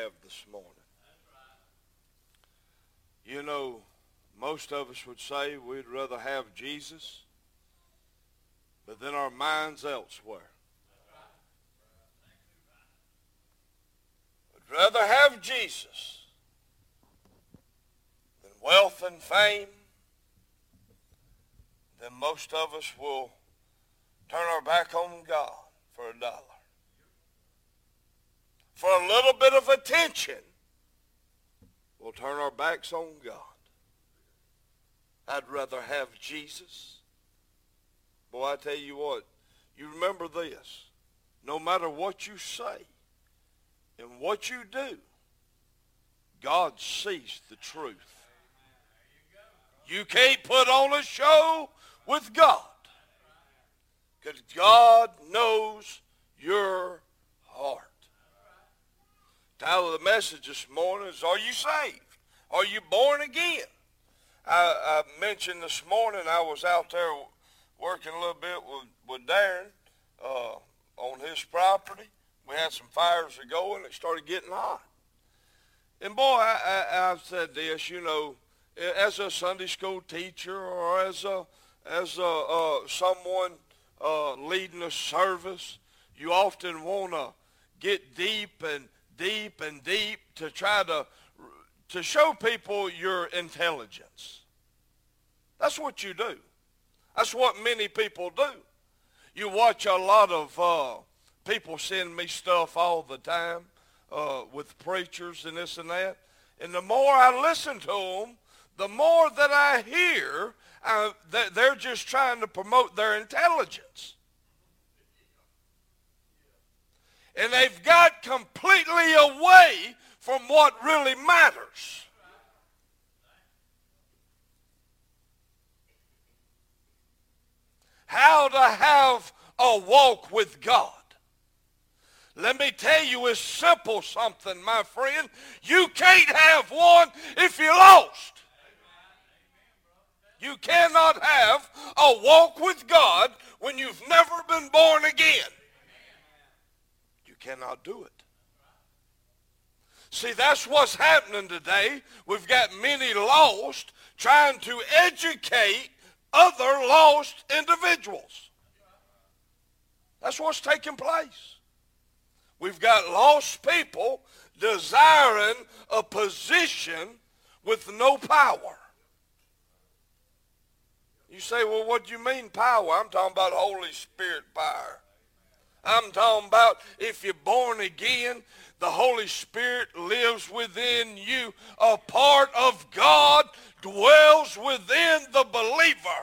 have this morning. You know, most of us would say we'd rather have Jesus, but then our mind's elsewhere. We'd rather have Jesus than wealth and fame. Then most of us will turn our back on God for $1. For a little bit of attention, we'll turn our backs on God. I'd rather have Jesus. Boy, I tell you what, you remember this. No matter what you say and what you do, God sees the truth. You can't put on a show with God, because God knows your heart. Title of the message this morning is, are you saved? Are you born again? I mentioned this morning I was out there working a little bit with Darren on his property. We had some fires going. It started getting hot. And boy, I said this, you know, as a Sunday school teacher or as someone leading a service, you often want to get deep and deep and deep to try to show people your intelligence. That's what you do. That's what many people do. You watch a lot of people send me stuff all the time with preachers and this and that. And the more I listen to them, the more that I hear that they're just trying to promote their intelligence. And they've got completely away from what really matters. How to have a walk with God. Let me tell you, it's simple something, my friend. You can't have one if you're lost. You cannot have a walk with God when you've never been born again. You cannot do it. See, that's what's happening today. We've got many lost trying to educate other lost individuals. That's what's taking place. We've got lost people desiring a position with no power. You say, well, what do you mean power? I'm talking about Holy Spirit power. I'm talking about if you're born again, the Holy Spirit lives within you. A part of God dwells within the believer.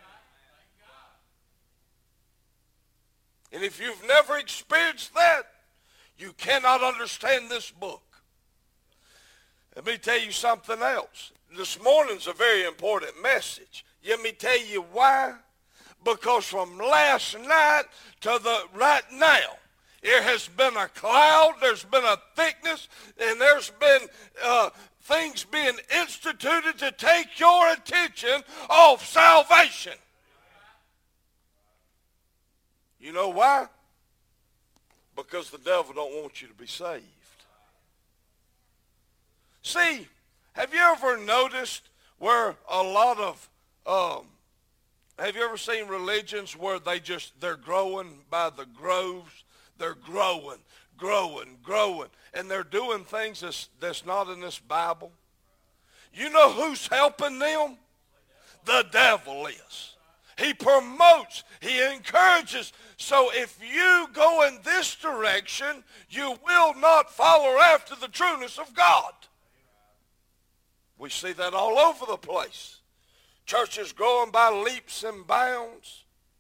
And if you've never experienced that, you cannot understand this book. Let me tell you something else. This morning's a very important message. Let me tell you why. Because from last night to the right now, there has been a cloud, there's been a thickness, and there's been things being instituted to take your attention off salvation. You know why? Because the devil don't want you to be saved. See, have you ever noticed where a lot of, have you ever seen religions where they're growing by the groves? They're growing, and they're doing things that's not in this Bible. You know who's helping them? The devil is. He promotes, he encourages. So if you go in this direction, you will not follow after the trueness of God. We see that all over the place. Churches growing by leaps and bounds.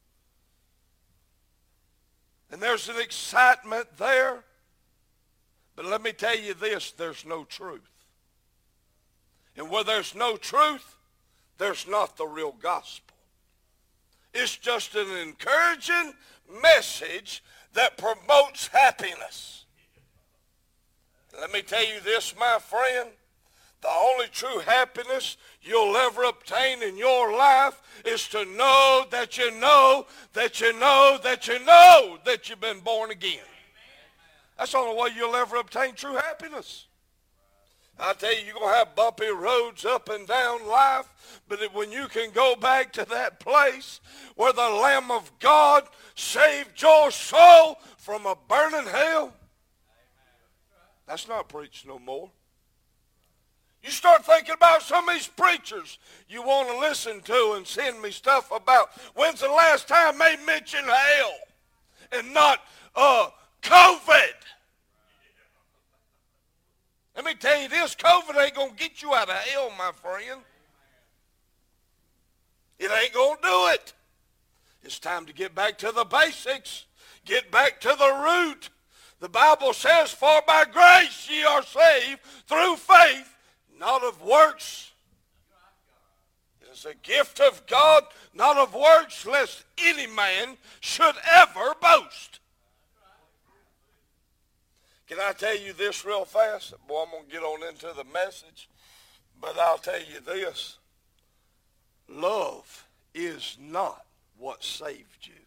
And there's an excitement there. But let me tell you this, there's no truth. And where there's no truth, there's not the real gospel. It's just an encouraging message that promotes happiness. Let me tell you this, my friend. The only true happiness you'll ever obtain in your life is to know that you know that you know that you know that you've been born again. That's the only way you'll ever obtain true happiness. I tell you, you're going to have bumpy roads up and down life, but when you can go back to that place where the Lamb of God saved your soul from a burning hell, that's not preached no more. You start thinking about some of these preachers you want to listen to and send me stuff about. When's the last time they mentioned hell and not COVID? Let me tell you this, COVID ain't going to get you out of hell, my friend. It ain't going to do it. It's time to get back to the basics. Get back to the root. The Bible says, for by grace ye are saved through faith, not of works. It is a gift of God, not of works, lest any man should ever boast. Can I tell you this real fast? Boy, I'm going to get on into the message. But I'll tell you this. Love is not what saved you.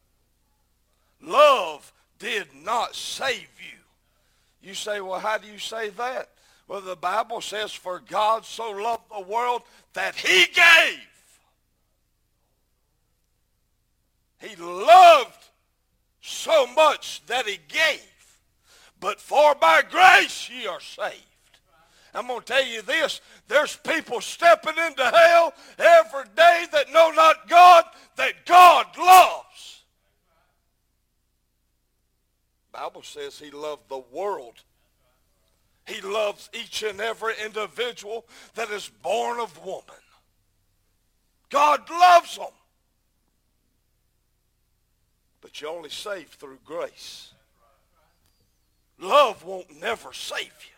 Love did not save you. You say, well, how do you say that? Well, the Bible says, for God so loved the world that he gave. He loved so much that he gave. But for by grace ye are saved. I'm going to tell you this. There's people stepping into hell every day that know not God, that God loves. The Bible says he loved the world. He loves each and every individual that is born of woman. God loves them. But you're only saved through grace. Love won't never save you.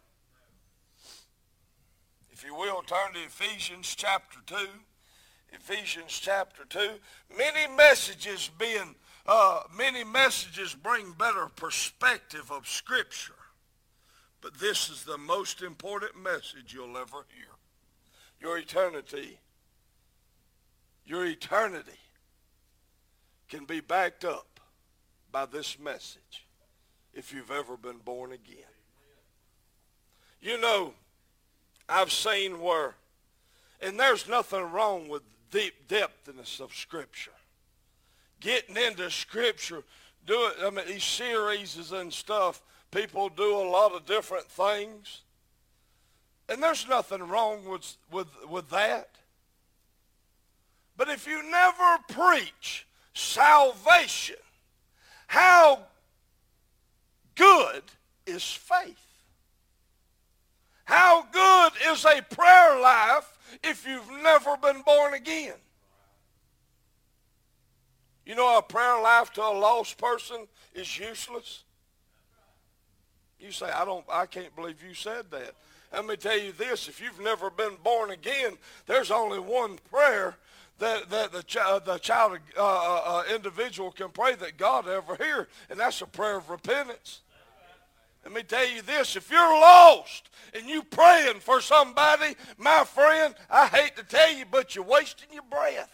If you will, turn to Ephesians chapter 2. Ephesians chapter 2. Many messages bring better perspective of Scripture. But this is the most important message you'll ever hear. Your eternity can be backed up by this message if you've ever been born again. You know, I've seen where, and there's nothing wrong with deep depthness of Scripture. Getting into Scripture, these series and stuff, people do a lot of different things. And there's nothing wrong with that. But if you never preach salvation, how good is faith? How good is a prayer life if you've never been born again? You know, a prayer life to a lost person is useless. You say, I can't believe you said that. Let me tell you this, if you've never been born again, there's only one prayer that the individual can pray that God ever hear, and that's a prayer of repentance. Let me tell you this, if you're lost and you praying for somebody, my friend, I hate to tell you, but you're wasting your breath.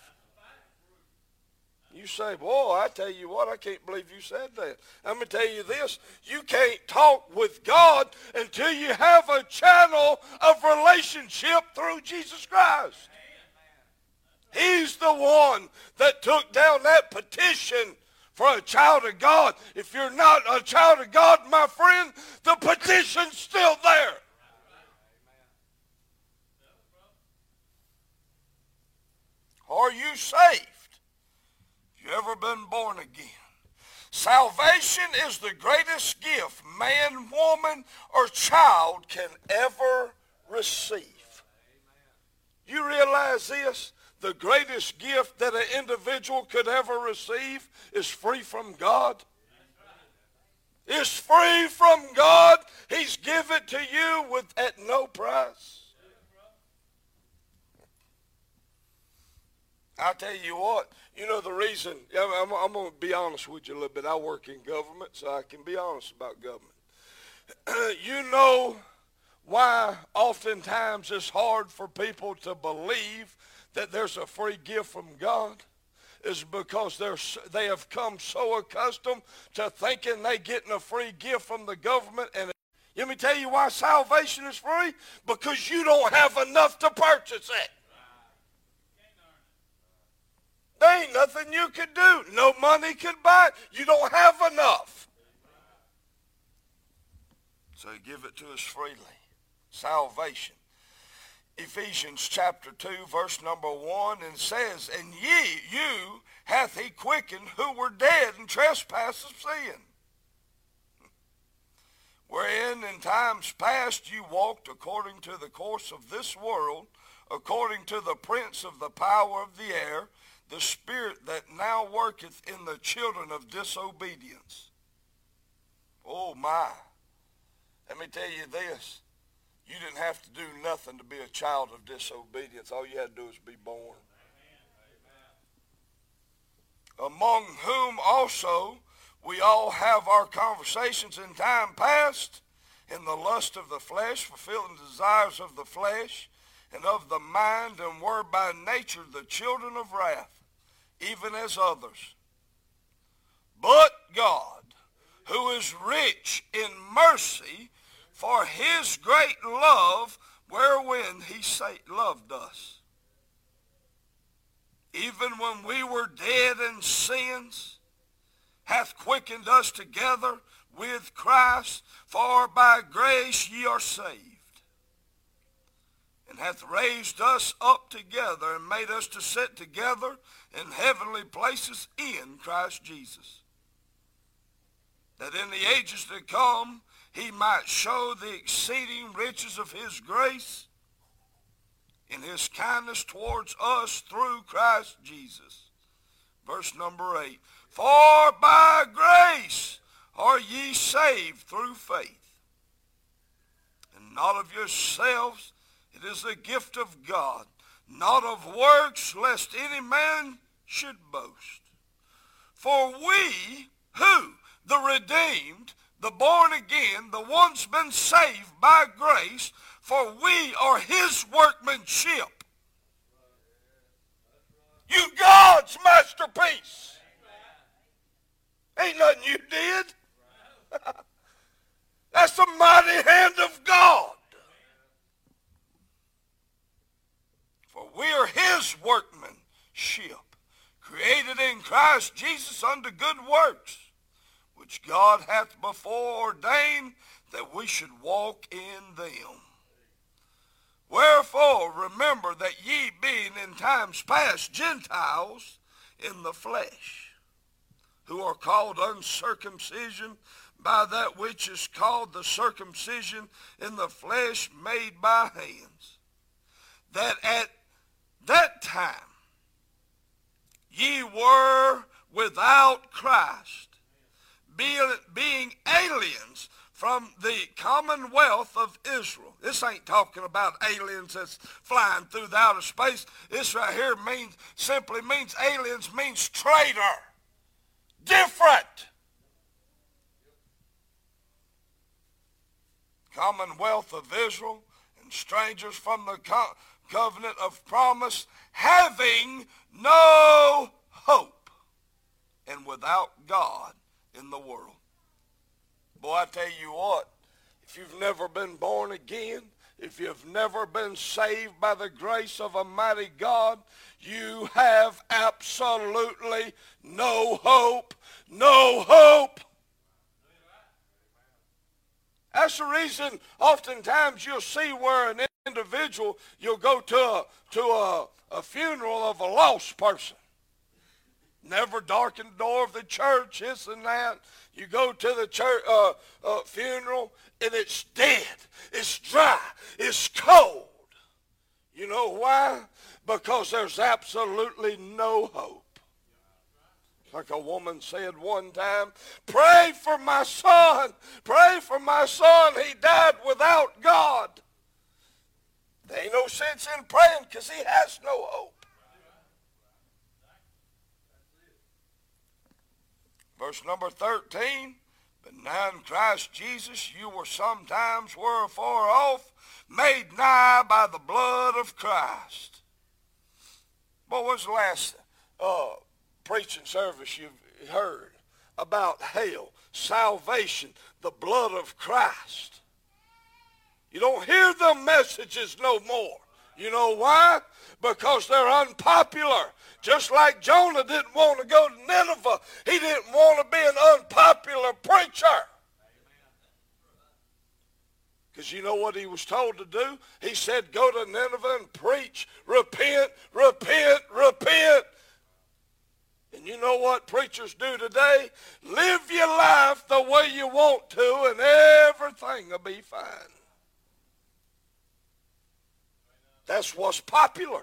You say, boy, I tell you what, I can't believe you said that. Let me tell you this, you can't talk with God until you have a channel of relationship through Jesus Christ. He's the one that took down that petition for a child of God. If you're not a child of God, my friend, the petition's still there. Are you saved? You ever been born again? Salvation is the greatest gift man, woman, or child can ever receive. You realize this? The greatest gift that an individual could ever receive is free from God. It's free from God. He's given it to you at no price. I'll tell you what, you know the reason, I'm going to be honest with you a little bit. I work in government, so I can be honest about government. You know why oftentimes it's hard for people to believe that there's a free gift from God? Is because they have come so accustomed to thinking they're getting a free gift from the government, and Let me tell you why salvation is free. Because you don't have enough to purchase it. There ain't nothing you can do. No money can buy it. You don't have enough. So he give it to us freely. Salvation. Ephesians chapter 2, verse number 1, and says, and you hath he quickened who were dead in trespasses of sin, wherein in times past you walked according to the course of this world, according to the prince of the power of the air, the spirit that now worketh in the children of disobedience. Oh my. Let me tell you this. You didn't have to do nothing to be a child of disobedience. All you had to do was be born. Amen. Among whom also we all have our conversations in time past, in the lust of the flesh, fulfilling the desires of the flesh and of the mind, and were by nature the children of wrath, even as others. But God, who is rich in mercy, for his great love, wherewith he loved us, even when we were dead in sins, hath quickened us together with Christ, for by grace ye are saved, and hath raised us up together, and made us to sit together in heavenly places in Christ Jesus, that in the ages to come he might show the exceeding riches of his grace in his kindness towards us through Christ Jesus. Verse number 8. For by grace are ye saved through faith, and not of yourselves, it is the gift of God, not of works, lest any man should boast. For we, who? The redeemed, the born again, the ones been saved by grace, for we are his workmanship. You God's masterpiece. Ain't nothing you did. That's the mighty hand of God. For we are his workmanship, created in Christ Jesus unto good works, which God hath before ordained that we should walk in them. Wherefore, remember that ye being in times past Gentiles in the flesh, who are called uncircumcision by that which is called the circumcision in the flesh made by hands, that at that time ye were without Christ, being aliens from the commonwealth of Israel. This ain't talking about aliens that's flying through the outer space. This right here simply means aliens, means traitor. Different. Commonwealth of Israel, and strangers from the covenant of promise, having no hope, and without God in the world. Boy, I tell you what, if you've never been born again, if you've never been saved by the grace of a mighty God, you have absolutely no hope. No hope. That's the reason oftentimes you'll see where an individual, you'll go to a funeral of a lost person. Never darken the door of the church, this and that. You go to the church funeral, and it's dead. It's dry. It's cold. You know why? Because there's absolutely no hope. Like a woman said one time, pray for my son. Pray for my son. He died without God. There ain't no sense in praying because he has no hope. Verse number 13, but now in Christ Jesus you were sometimes afar off, made nigh by the blood of Christ. What was the last preaching service you've heard about hell, salvation, the blood of Christ? You don't hear them messages no more. You know why? Because they're unpopular. Just like Jonah didn't want to go to Nineveh, he didn't want to be an unpopular preacher. Because you know what he was told to do? He said, go to Nineveh and preach, repent, repent, repent. And you know what preachers do today? Live your life the way you want to and everything will be fine. That's what's popular.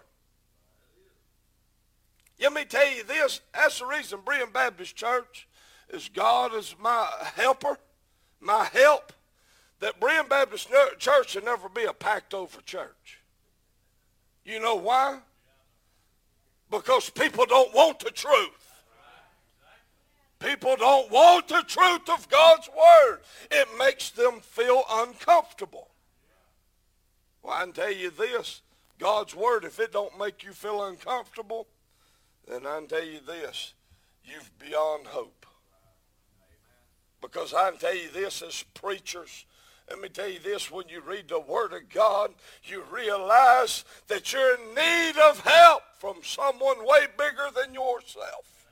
Let me tell you this. That's the reason Berean Baptist Church is God is my helper, my help. That Berean Baptist Church should never be a packed over church. You know why? Because people don't want the truth. People don't want the truth of God's word. It makes them feel uncomfortable. Well, I can tell you this. God's word, if it don't make you feel uncomfortable, then I can tell you this. You've beyond hope. Because I can tell you this as preachers. Let me tell you this, when you read the Word of God, you realize that you're in need of help from someone way bigger than yourself.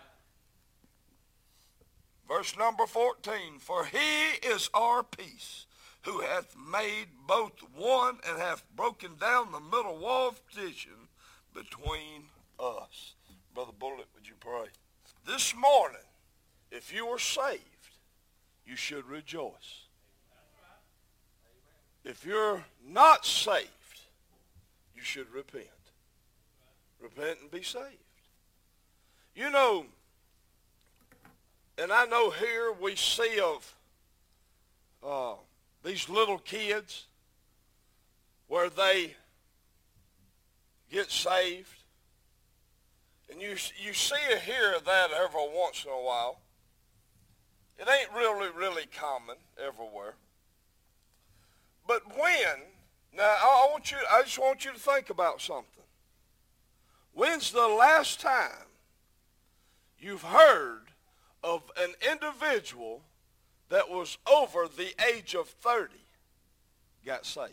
Verse number 14, for he is our peace, who hath made both one and hath broken down the middle wall of partition between us. Brother Bullitt, would you pray? This morning, if you are saved, you should rejoice. If you're not saved, you should repent. Repent and be saved. You know, and I know here we see of these little kids where they get saved. And you see or hear that every once in a while. It ain't really common everywhere. But now I just want you to think about something. When's the last time you've heard of an individual that was over the age of 30 got saved?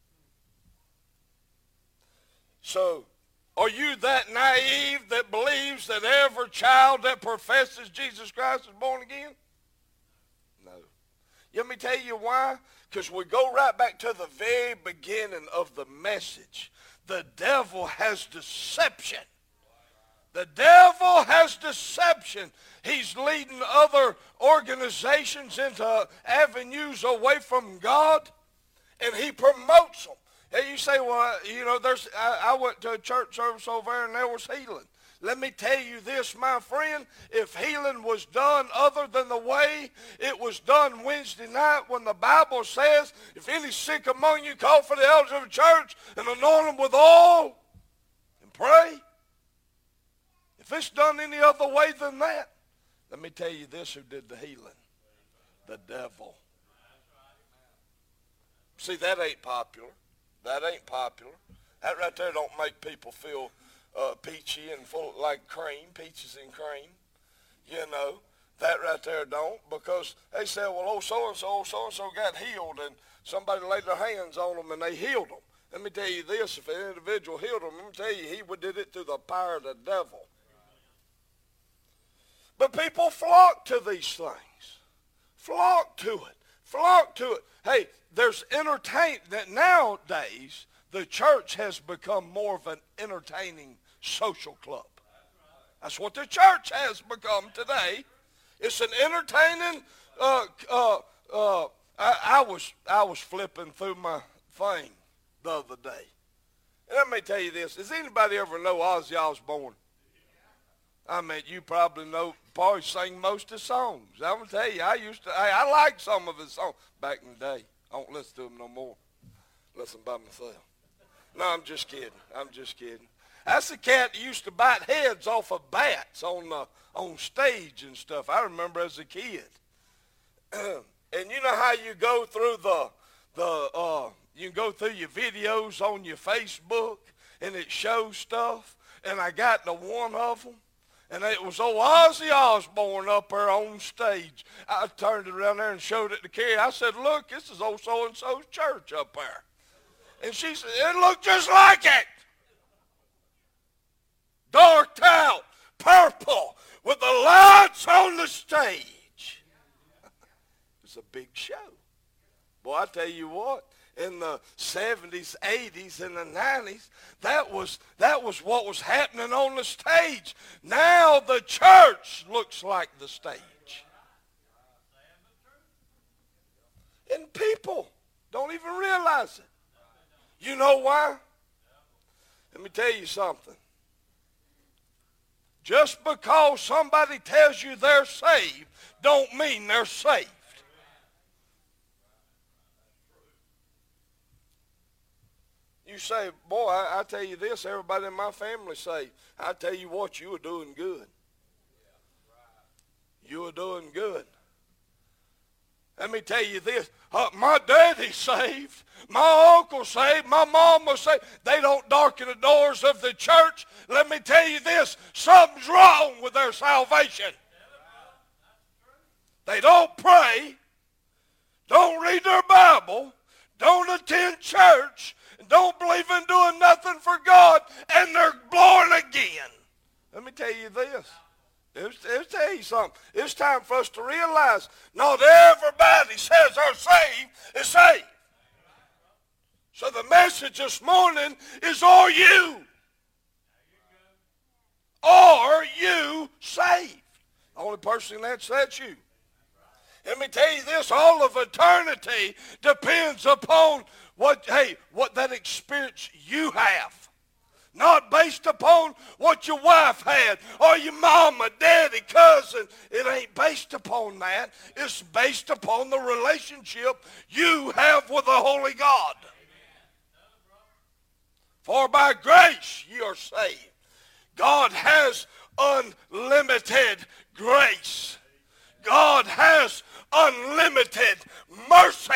So, are you that naive that believes that every child that professes Jesus Christ is born again? No. Let me tell you why. Because we go right back to the very beginning of the message. The devil has deception. The devil has deception. He's leading other organizations into avenues away from God, and he promotes them. And you say, well, you know, I went to a church service over there and there was healing. Let me tell you this, my friend, if healing was done other than the way it was done Wednesday night when the Bible says, if any sick among you, call for the elders of the church and anoint them with oil and pray. If it's done any other way than that, let me tell you this, who did the healing? The devil. See, that ain't popular. That ain't popular. That right there don't make people feel peachy and full like cream, peaches and cream. You know, that right there don't, because they say, well, so-and-so got healed, and somebody laid their hands on them and they healed them. Let me tell you this, if an individual healed them, let me tell you, he did it through the power of the devil. But people flock to these things. Flock to it. Flock to it. Hey, there's that nowadays, the church has become more of an entertaining social club. That's what the church has become today. It's an entertaining. I was flipping through my thing the other day, and let me tell you this: does anybody ever know Ozzy Osbourne? I mean, you probably sang most of his songs. I'm gonna tell you, I liked some of his songs back in the day. I don't listen to them no more. Listen by myself. No, I'm just kidding. That's the cat that used to bite heads off of bats on stage and stuff. I remember as a kid. And you know how you go through you can go through your videos on your Facebook and it shows stuff. And I got to one of them, And it was old Ozzy Osbourne up there on stage. I turned it around there and showed it to Carrie. I said, look, this is old so-and-so's church up there. And she said, it looked just like it. Darked out, purple, with the lights on the stage. It's a big show. Boy, I tell you what, in the 70s, 80s, and the 90s, that was what was happening on the stage. Now the church looks like the stage. And people don't even realize it. You know why? Let me tell you something. Just because somebody tells you they're saved don't mean they're saved. You say, boy, I tell you this, everybody in my family say, I tell you what, you are doing good. You are doing good. Let me tell you this, my daddy's saved, my uncle's saved, my mom was saved. They don't darken the doors of the church. Let me tell you this, something's wrong with their salvation. They don't pray, don't read their Bible, don't attend church, don't believe in doing nothing for God, and they're born again. Let me tell you this. Let's tell you something. It's time for us to realize not everybody says they're saved is saved. So the message this morning is, are you? Are you saved? The only person that's you. Let me tell you this, all of eternity depends upon what that experience you have. Not based upon what your wife had or your mama, daddy, cousin. It ain't based upon that. It's based upon the relationship you have with the Holy God. For by grace you are saved. God has unlimited grace. God has unlimited mercy.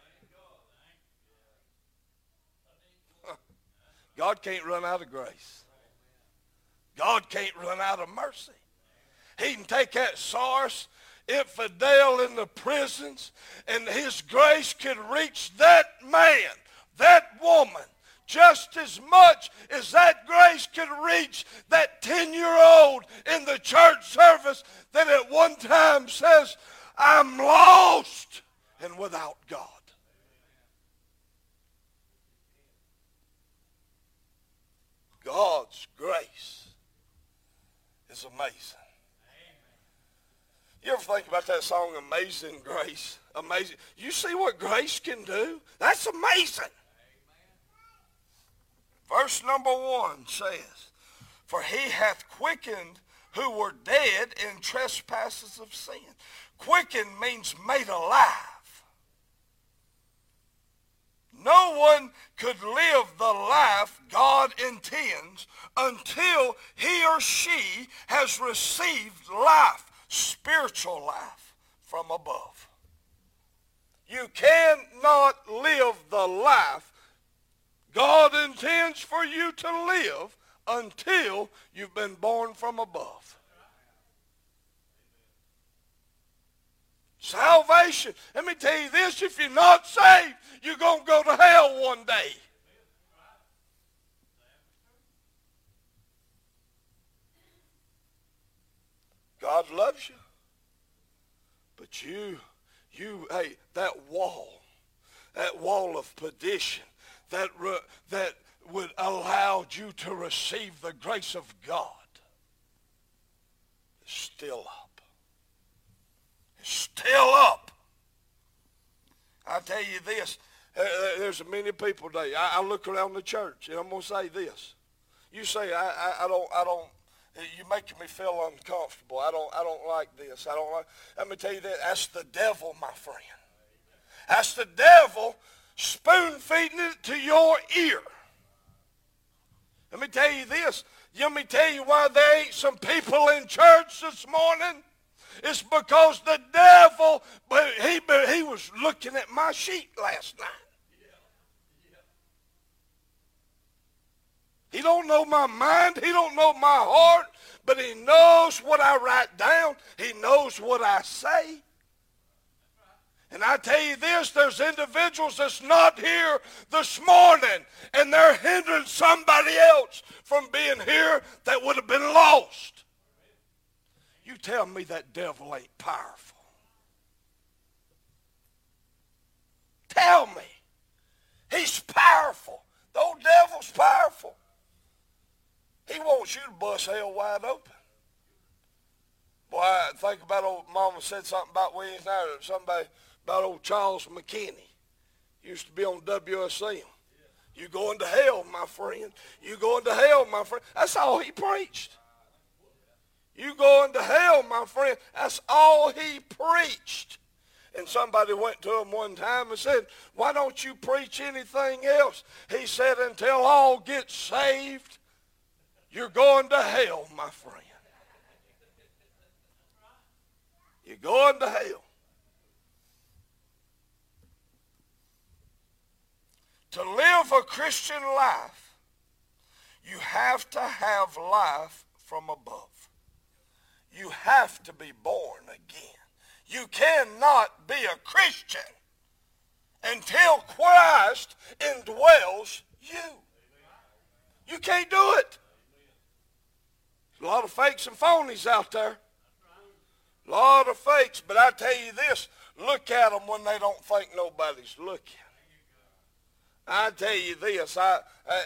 God can't run out of grace. God can't run out of mercy. He can take that source, infidel in the prisons, and his grace can reach that man, that woman, just as much as that grace can reach that 10-year-old in the church service that at one time says, I'm lost and without God. God's grace is amazing. You ever think about that song, Amazing Grace? Amazing. You see what grace can do? That's amazing. Verse number 1 says, for he hath quickened who were dead in trespasses of sin. Quickened means made alive. No one could live the life God intends until he or she has received life, spiritual life, from above. You cannot live the life God intends for you to live until you've been born from above. Salvation. Let me tell you this, if you're not saved, you're going to go to hell one day. God loves you. But that wall of perdition, that would allow you to receive the grace of God, is still up. Still up. I tell you this, there's many people today. I look around the church, and I'm going to say this. You say, I don't, you're making me feel uncomfortable. I don't like this. Let me tell you that, that's the devil, my friend. That's the devil spoon-feeding it to your ear. Let me tell you this. Let me tell you why there ain't some people in church this morning. It's because the devil, he was looking at my sheet last night. He don't know my mind. He don't know my heart. But he knows what I write down. He knows what I say. And I tell you this, there's individuals that's not here this morning, and they're hindering somebody else from being here that would have been lost. You tell me that devil ain't powerful. Tell me. He's powerful. The old devil's powerful. He wants you to bust hell wide open. Boy, I think about old Mama said something about Wednesday night, or somebody about old Charles McKinney. Used to be on WSM. You going to hell, my friend. You going to hell, my friend. That's all he preached. You going to hell, my friend. That's all he preached. And somebody went to him one time and said, why don't you preach anything else? He said, until all get saved, you're going to hell, my friend. You're going to hell. To live a Christian life, you have to have life from above. You have to be born again. You cannot be a Christian until Christ indwells you. You can't do it. There's a lot of fakes and phonies out there. A lot of fakes. But I tell you this, look at them when they don't think nobody's looking. I tell you this, I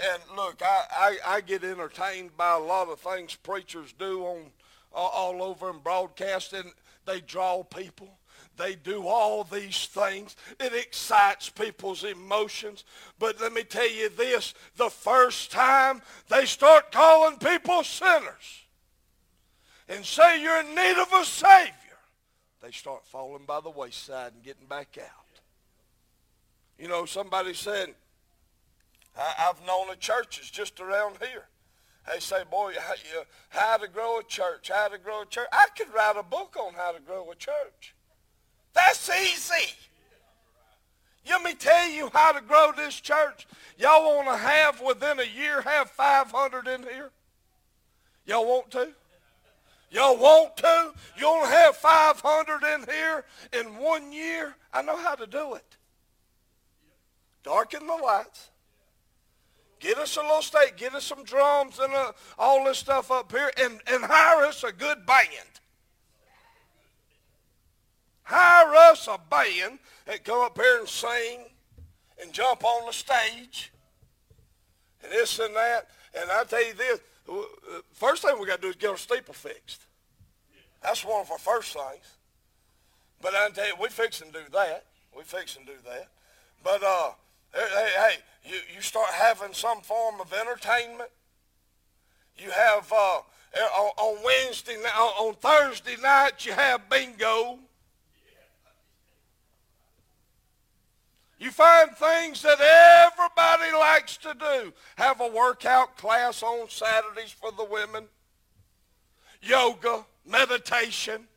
get entertained by a lot of things preachers do on all over in broadcasting. They draw people. They do all these things. It excites people's emotions. But let me tell you this, the first time they start calling people sinners and say you're in need of a Savior, they start falling by the wayside and getting back out. You know, somebody said, I've known of churches just around here. They say, boy, how to grow a church, how to grow a church. I could write a book on how to grow a church. That's easy. Let me tell you how to grow this church. Y'all want to have, within a year, have 500 in here? Y'all want to? Y'all want to? You want to have 500 in here in 1 year? I know how to do it. Darken the lights. Get us a little stage, get us some drums and all this stuff up here, and hire us a good band. Hire us a band that come up here and sing and jump on the stage and this and that. And I tell you this, first thing we got to do is get our steeple fixed. That's one of our first things. But I tell you, we fixing to do that. We fixing to do that. But hey, you start having some form of entertainment. You have on Wednesday, on Thursday night, you have bingo. You find things that everybody likes to do. Have a workout class on Saturdays for the women. Yoga, meditation.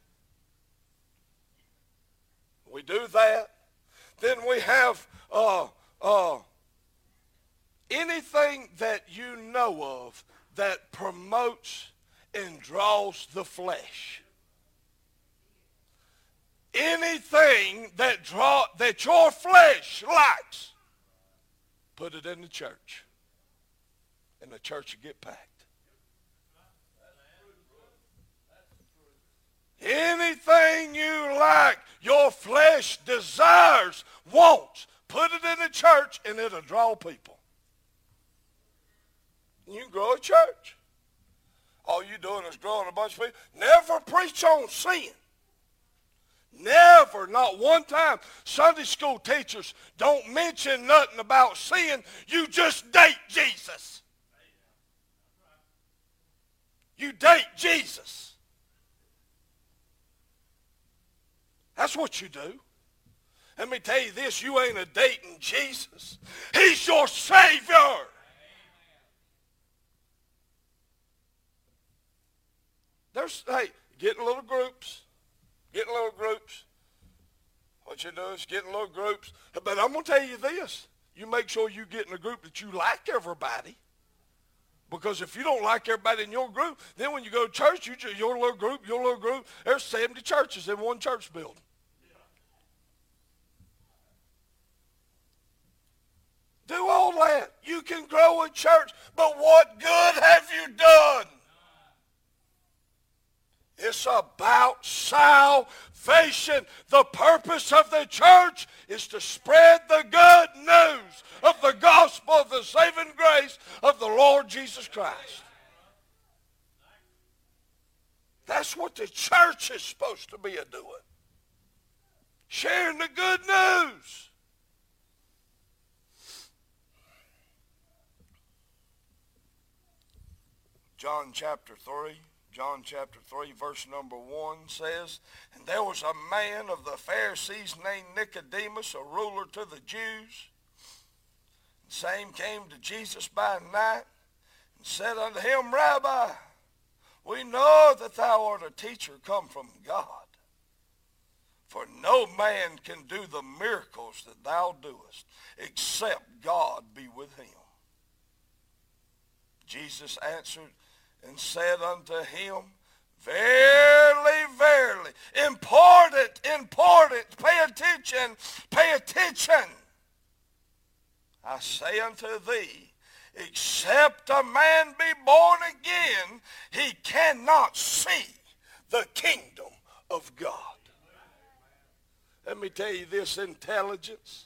We do that. Then we have anything that you know of that promotes and draws the flesh. Anything that your flesh likes, put it in the church, and the church will get packed. Anything you like, your flesh desires, wants, put it in the church, and it'll draw people. You can grow a church. All you're doing is growing a bunch of people. Never preach on sin. Never, not one time. Sunday school teachers don't mention nothing about sin. You just date Jesus. You date Jesus. That's what you do. Let me tell you this, you ain't a dating Jesus. He's your Savior. Get in little groups. Get in little groups. What you do is get in little groups. But I'm going to tell you this. You make sure you get in a group that you like everybody. Because if you don't like everybody in your group, then when you go to church, your little group, there's 70 churches in one church building. Do all that. You can grow a church, but what good have you done? It's about salvation. The purpose of the church is to spread the good news of the gospel of the saving grace of the Lord Jesus Christ. That's what the church is supposed to be doing. Sharing the good news. John chapter 3, verse number 1 says, "And there was a man of the Pharisees named Nicodemus, a ruler to the Jews. The same came to Jesus by night, and said unto him, Rabbi, we know that thou art a teacher come from God. For no man can do the miracles that thou doest, except God be with him. Jesus answered and said unto him, Verily, verily, important, pay attention. I say unto thee, except a man be born again, he cannot see the kingdom of God. Let me tell you this, intelligence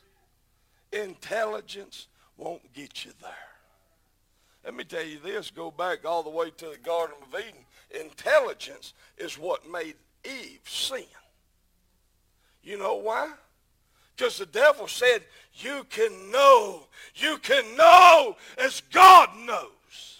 won't get you there. Let me tell you this, go back all the way to the Garden of Eden. Intelligence is what made Eve sin. You know why? Because the devil said, you can know as God knows.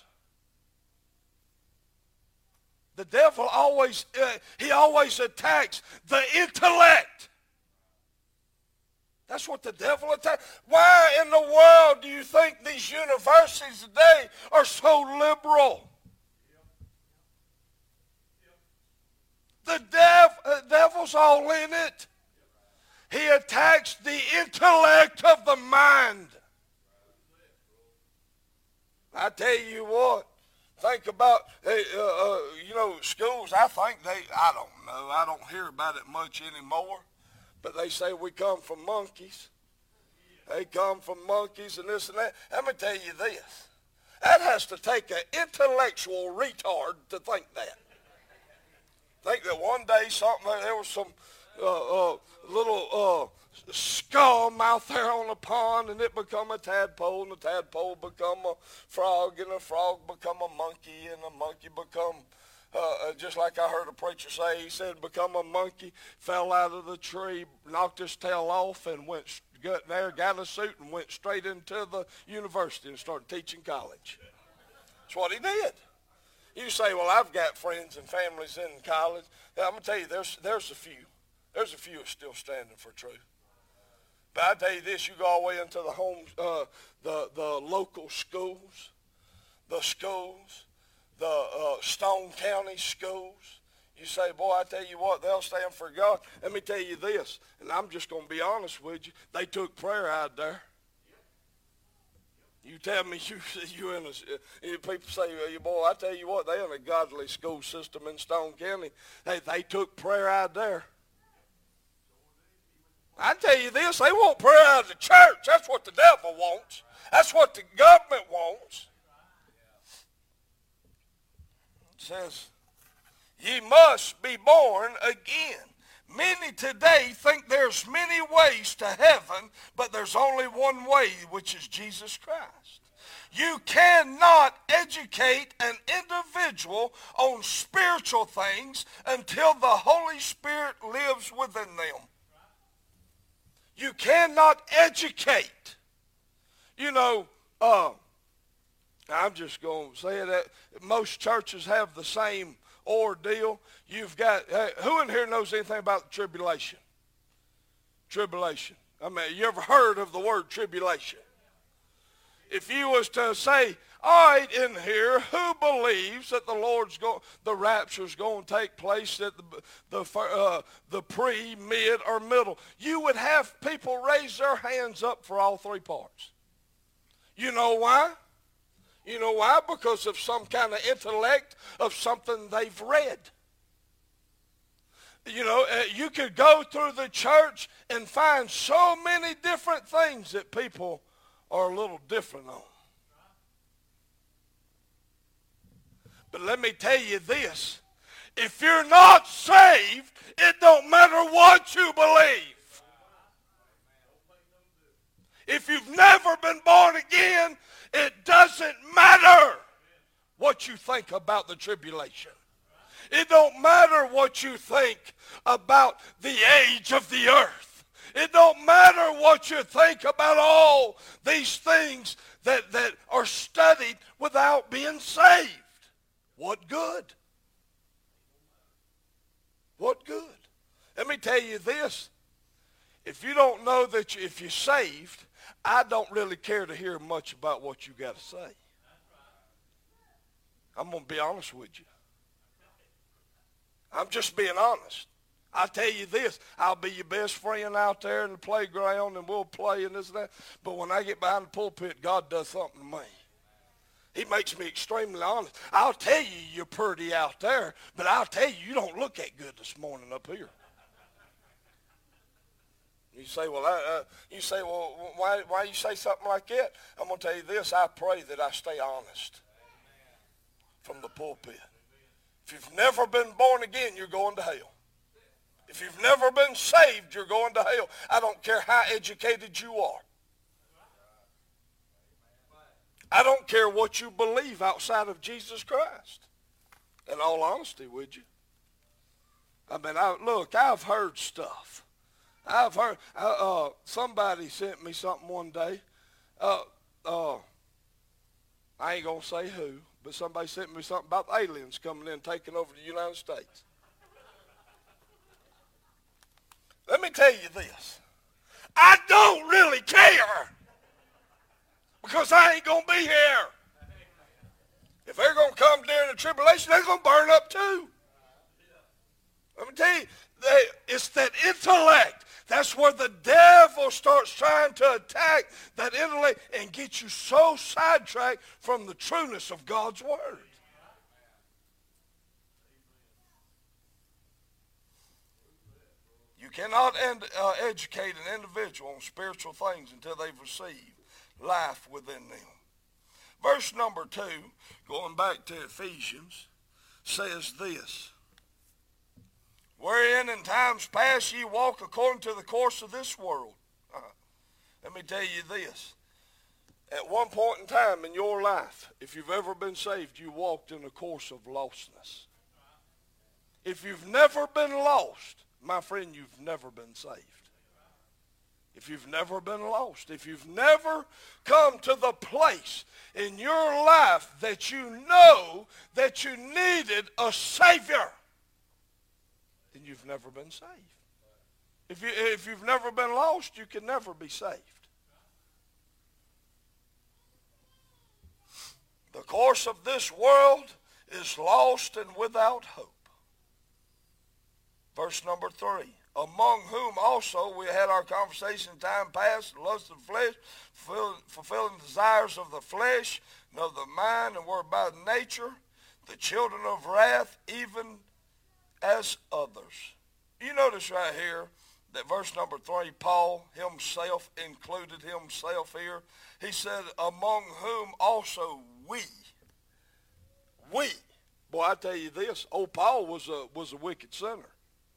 The devil always attacks the intellect. That's what the devil attacks. Why in the world do you think these universities today are so liberal? The devil's all in it. He attacks the intellect of the mind. I tell you what, think about, schools, I don't know, I don't hear about it much anymore. But they say we come from monkeys. They come from monkeys and this and that. Let me tell you this. That has to take an intellectual retard to think that. Think that one day there was some little scum out there on the pond, and it become a tadpole, and the tadpole become a frog, and the frog become a monkey, and the monkey become... just like I heard a preacher say, he said, become a monkey, fell out of the tree, knocked his tail off, and got a suit, and went straight into the university and started teaching college. That's what he did. You say, well, I've got friends and families in college. I'm going to tell you, there's a few. There's a few still standing for truth. But I tell you this, you go all the way into the homes, the local schools, the Stone County schools. You say, boy, I tell you what, they'll stand for God. Let me tell you this, and I'm just going to be honest with you. They took prayer out there. You tell me you in a, people say, boy, I tell you what, they're in a godly school system in Stone County. They took prayer out there. I tell you this, they want prayer out of the church. That's what the devil wants. That's what the government wants. It says, ye must be born again. Many today think there's many ways to heaven, but there's only one way, which is Jesus Christ. You cannot educate an individual on spiritual things until the Holy Spirit lives within them. You cannot educate. I'm just going to say that most churches have the same ordeal. You've got, who in here knows anything about the tribulation? Tribulation. I mean, you ever heard of the word tribulation? If you was to say, all right, in here, who believes that the rapture's going to take place at the pre, mid, or middle? You would have people raise their hands up for all three parts. You know why? You know why? Because of some kind of intellect of something they've read. You know, you could go through the church and find so many different things that people are a little different on. But let me tell you this. If you're not saved, it don't matter what you believe. If you've never been born again, it doesn't matter what you think about the tribulation. It don't matter what you think about the age of the earth. It don't matter what you think about all these things that are studied without being saved. What good? What good? Let me tell you this. If you don't know that if you're saved, I don't really care to hear much about what you got to say. I'm going to be honest with you. I'm just being honest. I tell you this, I'll be your best friend out there in the playground and we'll play and this and that. But when I get behind the pulpit, God does something to me. He makes me extremely honest. I'll tell you you're pretty out there, but I'll tell you don't look that good this morning up here. You say, well, why you say something like that? I'm going to tell you this. I pray that I stay honest from the pulpit. If you've never been born again, you're going to hell. If you've never been saved, you're going to hell. I don't care how educated you are. I don't care what you believe outside of Jesus Christ. In all honesty, would you? I mean, I've heard stuff. I've heard, somebody sent me something one day. I ain't going to say who, but somebody sent me something about aliens coming in and taking over the United States. Let me tell you this. I don't really care because I ain't going to be here. If they're going to come during the tribulation, they're going to burn up too. Let me tell you, it's that intellect. That's where the devil starts trying to attack that intellect and get you so sidetracked from the trueness of God's word. You cannot educate an individual on spiritual things until they've received life within them. Verse number 2, going back to Ephesians, says this. Wherein in times past ye walk according to the course of this world. Let me tell you this. At one point in time in your life, if you've ever been saved, you walked in a course of lostness. If you've never been lost, my friend, you've never been saved. If you've never been lost, if you've never come to the place in your life that you know that you needed a Savior, then you've never been saved. If you've never been lost, you can never be saved. The course of this world is lost and without hope. Verse number 3. Among whom also we had our conversation in time past, lust of the flesh, fulfilling the desires of the flesh and of the mind, and were by nature the children of wrath, even as others. You notice right here that verse number 3, Paul himself included himself here. He said, among whom also we. Boy, I tell you this, old Paul was a wicked sinner.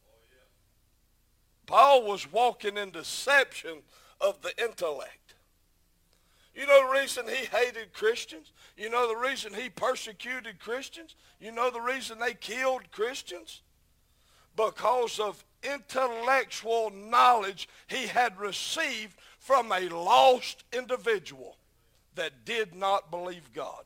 Paul was walking in deception of the intellect. You know the reason he hated Christians? You know the reason he persecuted Christians? You know the reason they killed Christians? Because of intellectual knowledge he had received from a lost individual that did not believe God.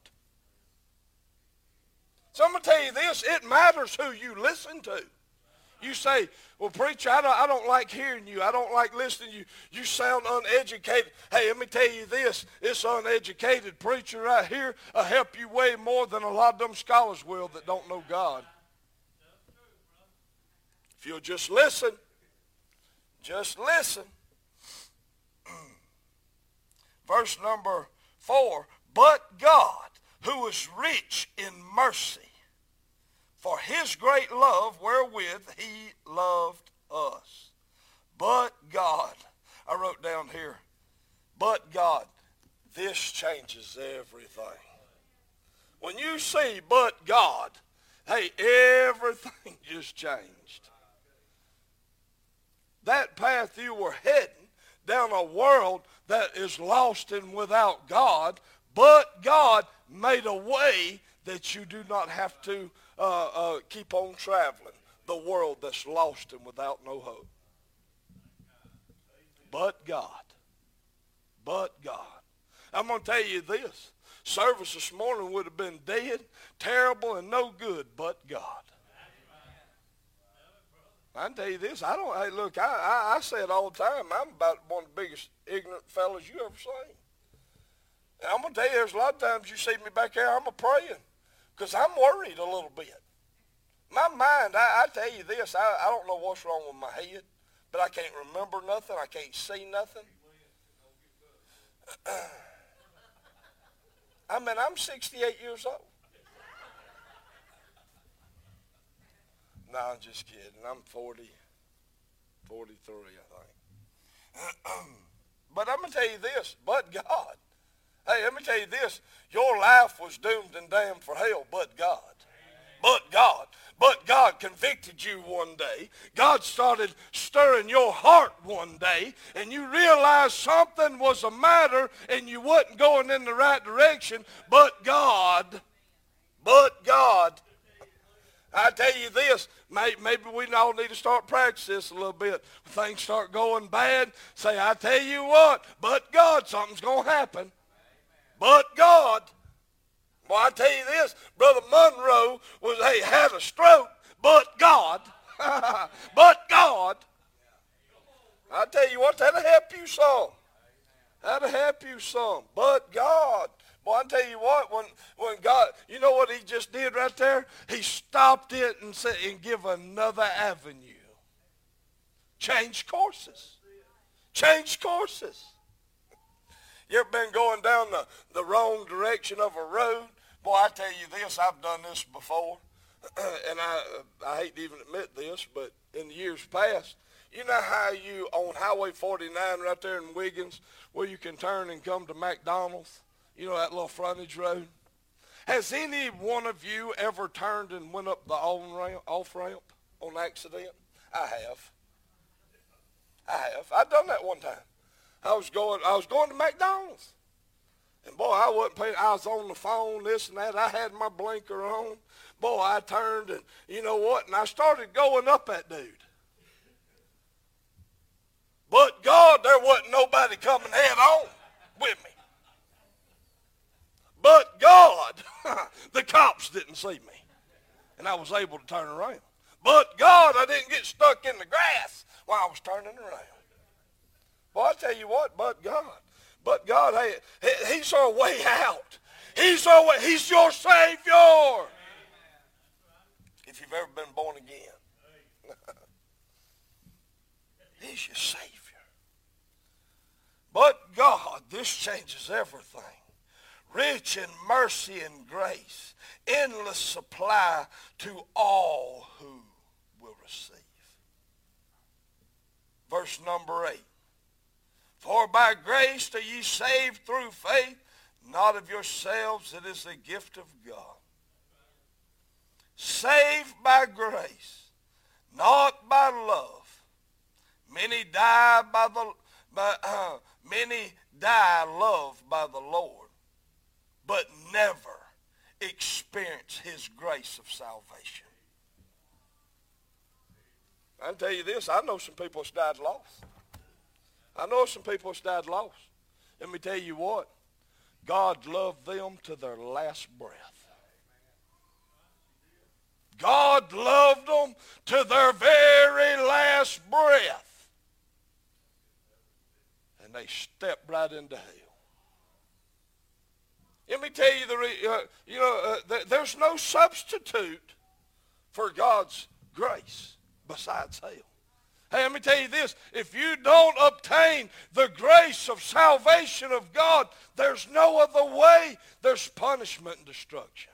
So I'm going to tell you this, it matters who you listen to. You say, well, preacher, I don't like hearing you. I don't like listening to you. You sound uneducated. Hey, let me tell you this. This uneducated preacher right here will help you way more than a lot of them scholars will that don't know God. If you'll just listen. Verse number 4, but God, who is rich in mercy, for his great love wherewith he loved us. But God, I wrote down here, but God, this changes everything. When you see but God, hey, everything just changed. That path you were heading down a world that is lost and without God, but God made a way that you do not have to keep on traveling. The world that's lost and without no hope. But God. But God. I'm going to tell you this. Service this morning would have been dead, terrible, and no good, but God. I can tell you this. Hey, look, I say it all the time. I'm about one of the biggest ignorant fellas you ever seen. And I'm going to tell you, there's a lot of times you see me back there, I'm a-praying, because I'm worried a little bit. My mind, I tell you this, I don't know what's wrong with my head, but I can't remember nothing. I can't see nothing. I mean, I'm 68 years old. No, I'm just kidding. I'm 43, I think. But I'm going to tell you this, but God. Hey, let me tell you this. Your life was doomed and damned for hell, but God. But God. But God convicted you one day. God started stirring your heart one day, and you realized something was a matter and you wasn't going in the right direction. But God. But God. I tell you this, maybe we all need to start practicing this a little bit. When things start going bad, say, I tell you what, but God, something's going to happen. But God. Well, I tell you this, Brother Monroe had a stroke, but God. But God. I tell you what, that'll help you some. That'll help you some. But God. Well, I tell you what, when God, you know what he just did right there? He stopped it and said, and give another avenue. Change courses. Change courses. You ever been going down the wrong direction of a road? Boy, I tell you this, I've done this before, and I hate to even admit this, but in the years past, you know how you, on Highway 49 right there in Wiggins, where you can turn and come to McDonald's, you know, that little frontage road? Has any one of you ever turned and went up the off ramp on accident? I have. I've done that one time. I was going to McDonald's. And boy, I wasn't paying. I was on the phone, this and that. I had my blinker on. Boy, I turned and you know what? And I started going up that dude. But God, there wasn't nobody coming head on with me. But God, the cops didn't see me. And I was able to turn around. But God, I didn't get stuck in the grass while I was turning around. Boy, I tell you what, but God. But God, hey, he's our way out. He's your Savior. If you've ever been born again. He's your Savior. But God, this changes everything. Rich in mercy and grace, endless supply to all who will receive. Verse number 8. For by grace are ye saved through faith, not of yourselves, it is the gift of God. Saved by grace, not by love. Many die loved by the Lord, but never experience his grace of salvation. I can tell you this, I know some people that's died lost. I know some people that's died lost. Let me tell you what, God loved them to their last breath. God loved them to their very last breath. And they stepped right into hell. Let me tell you, there's no substitute for God's grace besides hell. Hey, let me tell you this. If you don't obtain the grace of salvation of God, there's no other way. There's punishment and destruction.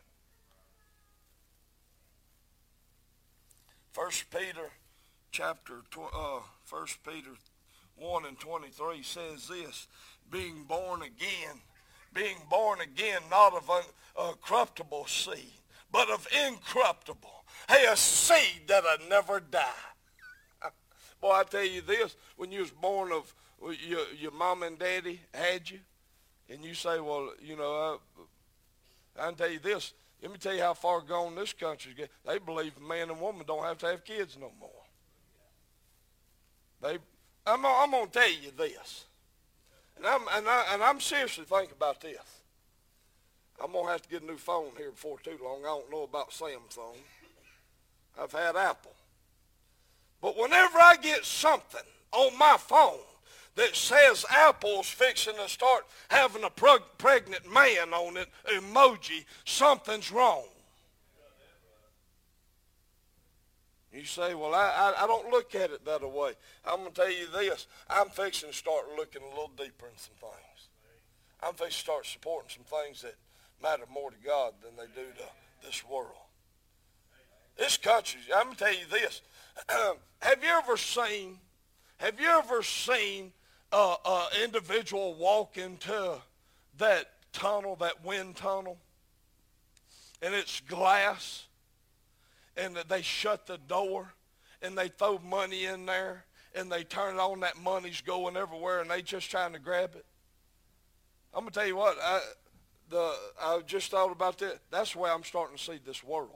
1 Peter 1 and 23 says this, being born again, not of corruptible seed, but of incorruptible. Hey, a seed that'll never die. Boy, I tell you this, when you was born of, your mom and daddy had you, and you say, well, I can tell you this, let me tell you how far gone this country's getting. They believe man and woman don't have to have kids no more. I'm going to tell you this, and I'm seriously thinking about this. I'm going to have to get a new phone here before too long. I don't know about Samsung. I've had Apple. But whenever I get something on my phone that says Apple's fixing to start having a pregnant man on it, emoji, something's wrong. You say, well, I don't look at it that way. I'm going to tell you this. I'm fixing to start looking a little deeper in some things. I'm fixing to start supporting some things that matter more to God than they do to this world. This country, I'm going to tell you this. Have you ever seen an individual walk into that tunnel, that wind tunnel, and it's glass, and they shut the door, and they throw money in there, and they turn it on, that money's going everywhere, and they just trying to grab it? I'm going to tell you what, I just thought about that. That's the way I'm starting to see this world.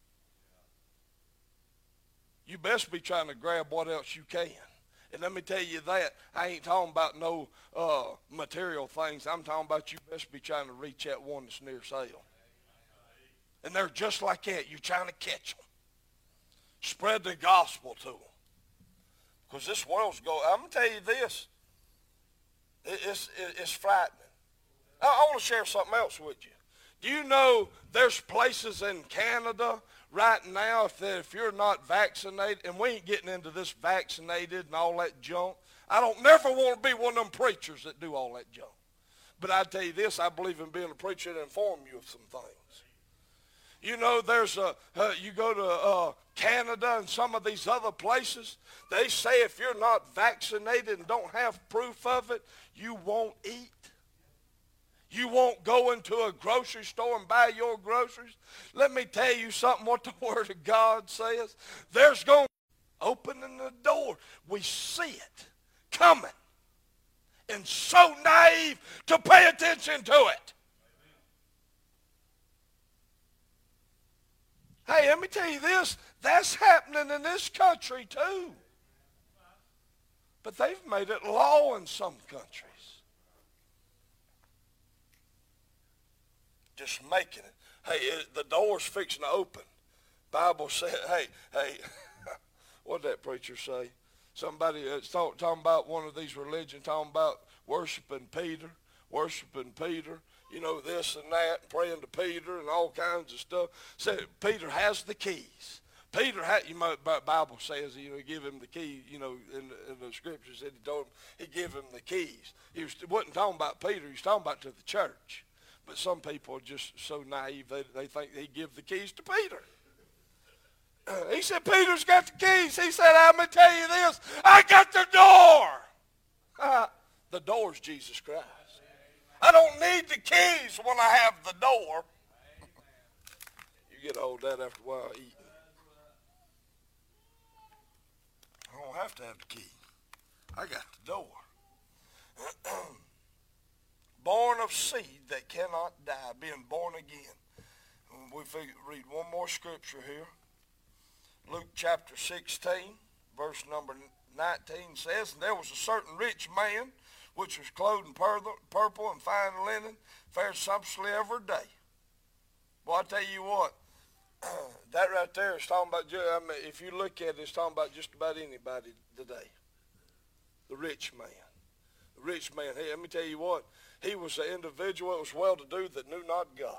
You best be trying to grab what else you can. And let me tell you that, I ain't talking about no material things. I'm talking about you best be trying to reach that one that's near sale. And they're just like that. You're trying to catch them. Spread the gospel to them. Because this world's going, I'm going to tell you this, it's frightening. I want to share something else with you. Do you know there's places in Canada right now if you're not vaccinated, and we ain't getting into this vaccinated and all that junk. I don't never want to be one of them preachers that do all that junk. But I tell you this, I believe in being a preacher to inform you of some things. You know, you go to Canada and some of these other places, they say if you're not vaccinated and don't have proof of it, you won't eat. You won't go into a grocery store and buy your groceries. Let me tell you something what the Word of God says. There's going to be opening the door. We see it coming. And so naive to pay attention to it. Hey, let me tell you this. That's happening in this country too. But they've made it law in some countries. Just making it. Hey, the door's fixing to open. Bible said, hey, what did that preacher say? Somebody talking about one of these religions, talking about worshiping Peter, you know, this and that, and praying to Peter and all kinds of stuff. Said Peter has the keys. Peter had, you know, the Bible says, you know, he give him the key, you know, in the scriptures that he told him, he give him the keys. He wasn't talking about Peter, he was talking about to the church. But some people are just so naive, they think he give the keys to Peter. He said, Peter's got the keys. He said, I'm going to tell you this, I got the door. The door's Jesus Christ. I don't need the keys when I have the door. You get hold of that after a while eating. I don't have to have the key. I got the door. Born of seed that cannot die, being born again. We read one more scripture here. Luke chapter 16, verse number 19 says, and there was a certain rich man, which was clothed in purple and fine linen, fared sumptuously every day. Well, I tell you what, that right there is talking about, I mean, if you look at it, it's talking about just about anybody today. The rich man. The rich man, hey, let me tell you what, he was an individual that was well-to-do that knew not God.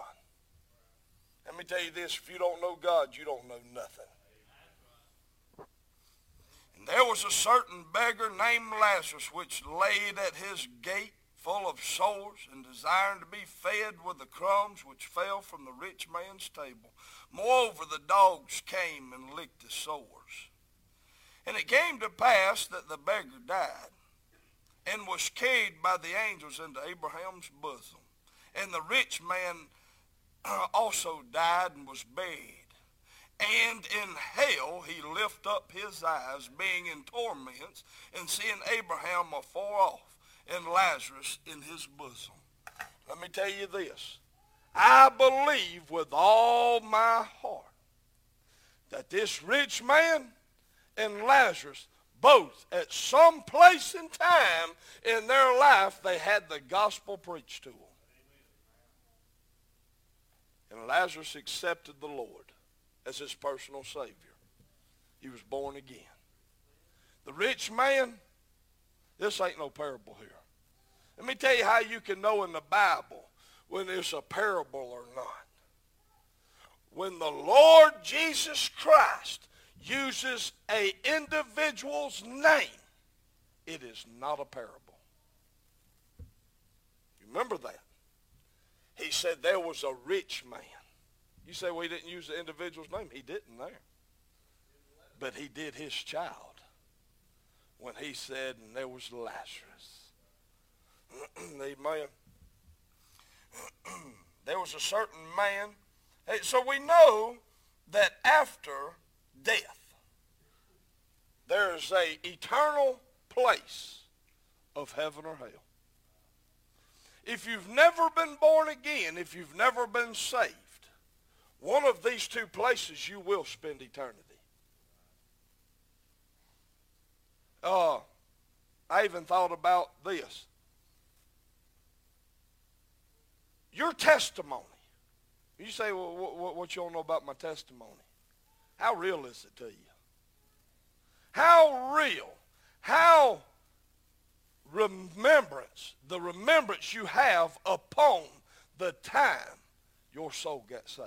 Let me tell you this, if you don't know God, you don't know nothing. And there was a certain beggar named Lazarus, which laid at his gate, full of sores, and desiring to be fed with the crumbs which fell from the rich man's table. Moreover, the dogs came and licked his sores. And it came to pass that the beggar died, and was carried by the angels into Abraham's bosom. And the rich man also died and was buried. And in hell he lift up his eyes, being in torments, and seeing Abraham afar off, and Lazarus in his bosom. Let me tell you this. I believe with all my heart that this rich man and Lazarus, both at some place in time in their life, they had the gospel preached to them. And Lazarus accepted the Lord as his personal Savior. He was born again. The rich man, this ain't no parable here. Let me tell you how you can know in the Bible when it's a parable or not. When the Lord Jesus Christ uses an individual's name, it is not a parable. You remember that? He said there was a rich man. You say, well, he didn't use the individual's name. He didn't there. But he did his child when he said, and there was Lazarus. Amen. There was a certain man. Hey, so we know that after death, there is an eternal place of heaven or hell. If you've never been born again, if you've never been saved, one of these two places you will spend eternity. I even thought about this. Your testimony. You say, well, what you don't know about my testimony? How real is it to you? How real? How the remembrance you have upon the time your soul got saved?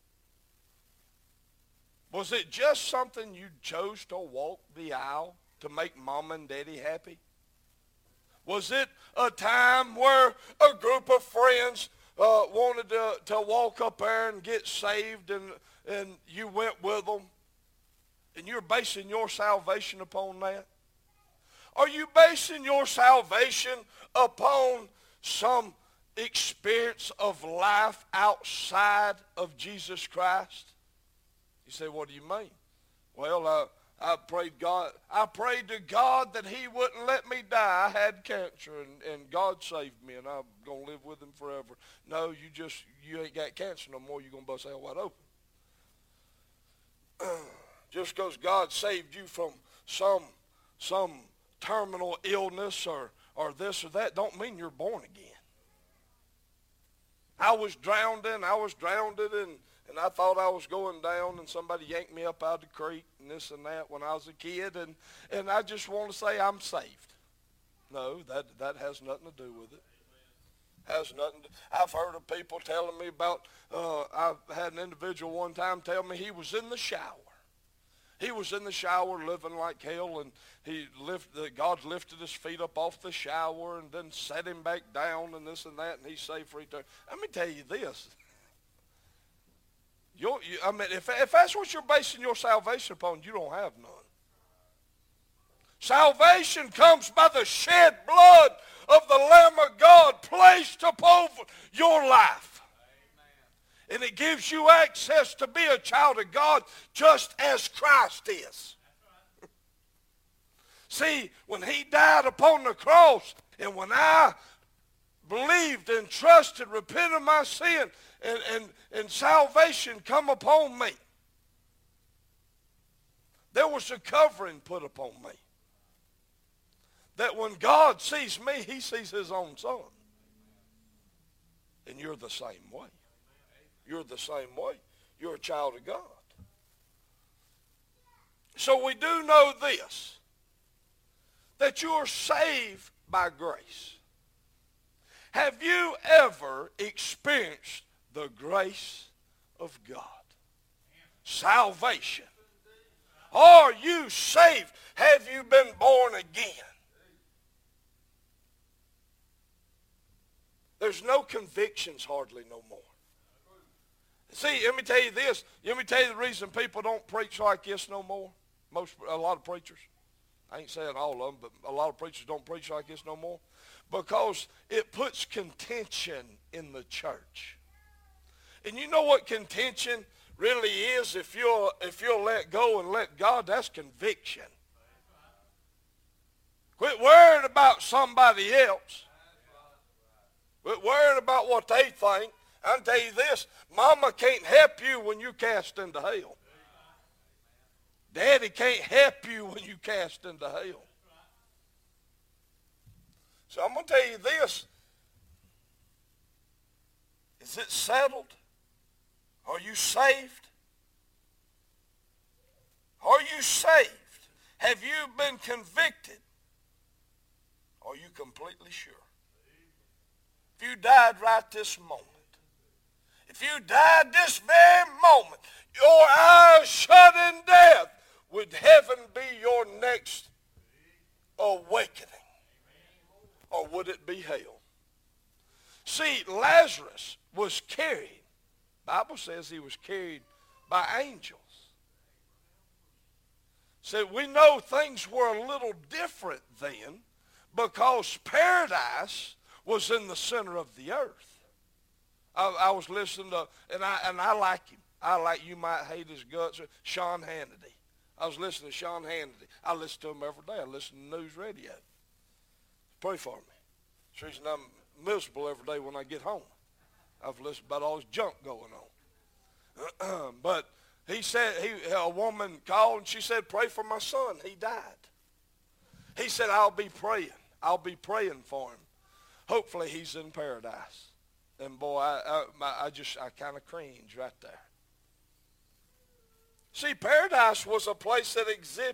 Was it just something you chose to walk the aisle to make mom and daddy happy? Was it a time where a group of friends wanted to walk up there and get saved, and you went with them, and you're basing your salvation upon that? Are you basing your salvation upon some experience of life outside of Jesus Christ? You say, what do you mean? Well, I prayed to God that he wouldn't let me die. I had cancer, and God saved me, and I'm going to live with him forever. No, you ain't got cancer no more. You're going to bust hell wide open. Just because God saved you from some terminal illness or this or that don't mean you're born again. I was drowned and I thought I was going down, and somebody yanked me up out of the creek and this and that when I was a kid, and I just want to say I'm saved. No, that has nothing to do with it. Has nothing. I've heard of people telling me about, I've had an individual one time tell me he was in the shower. He was in the shower living like hell, and God lifted his feet up off the shower and then set him back down and this and that, and he's saved for eternity. Let me tell you this. If that's what you're basing your salvation upon, you don't have none. Salvation comes by the shed blood of the Lamb of God placed upon your life. Amen. And it gives you access to be a child of God just as Christ is. Right. See, when he died upon the cross, and when I believed and trusted, repented of my sin, and salvation come upon me, there was a covering put upon me. That when God sees me, he sees his own son. And you're the same way. You're the same way. You're a child of God. So we do know this, that you are saved by grace. Have you ever experienced the grace of God? Salvation. Are you saved? Have you been born again? There's no convictions hardly no more. See, let me tell you this. Let me tell you the reason people don't preach like this no more. A lot of preachers. I ain't saying all of them, but a lot of preachers don't preach like this no more. Because it puts contention in the church. And you know what contention really is? If you'll let go and let God, that's conviction. Quit worrying about somebody else. Quit worrying about what they think. I'll tell you this, Mama can't help you when you're cast into hell. Daddy can't help you when you cast into hell. So I'm going to tell you this. Is it settled? Are you saved? Are you saved? Have you been convicted? Are you completely sure? If you died right this moment, if you died this very moment, your eyes shut in death, would heaven be your next awakening? Or would it be hell? See, Lazarus was carried. The Bible says he was carried by angels. So we know things were a little different then because paradise was in the center of the earth. I was listening to, and I like him. You might hate his guts, Sean Hannity. I was listening to Sean Hannity. I listen to him every day. I listen to news radio. Pray for me. It's the reason I'm miserable every day when I get home. I've listened about all this junk going on. But he said, a woman called and she said, pray for my son. He died. He said, I'll be praying. I'll be praying for him. Hopefully he's in paradise. And boy, I kind of cringe right there. See, paradise was a place that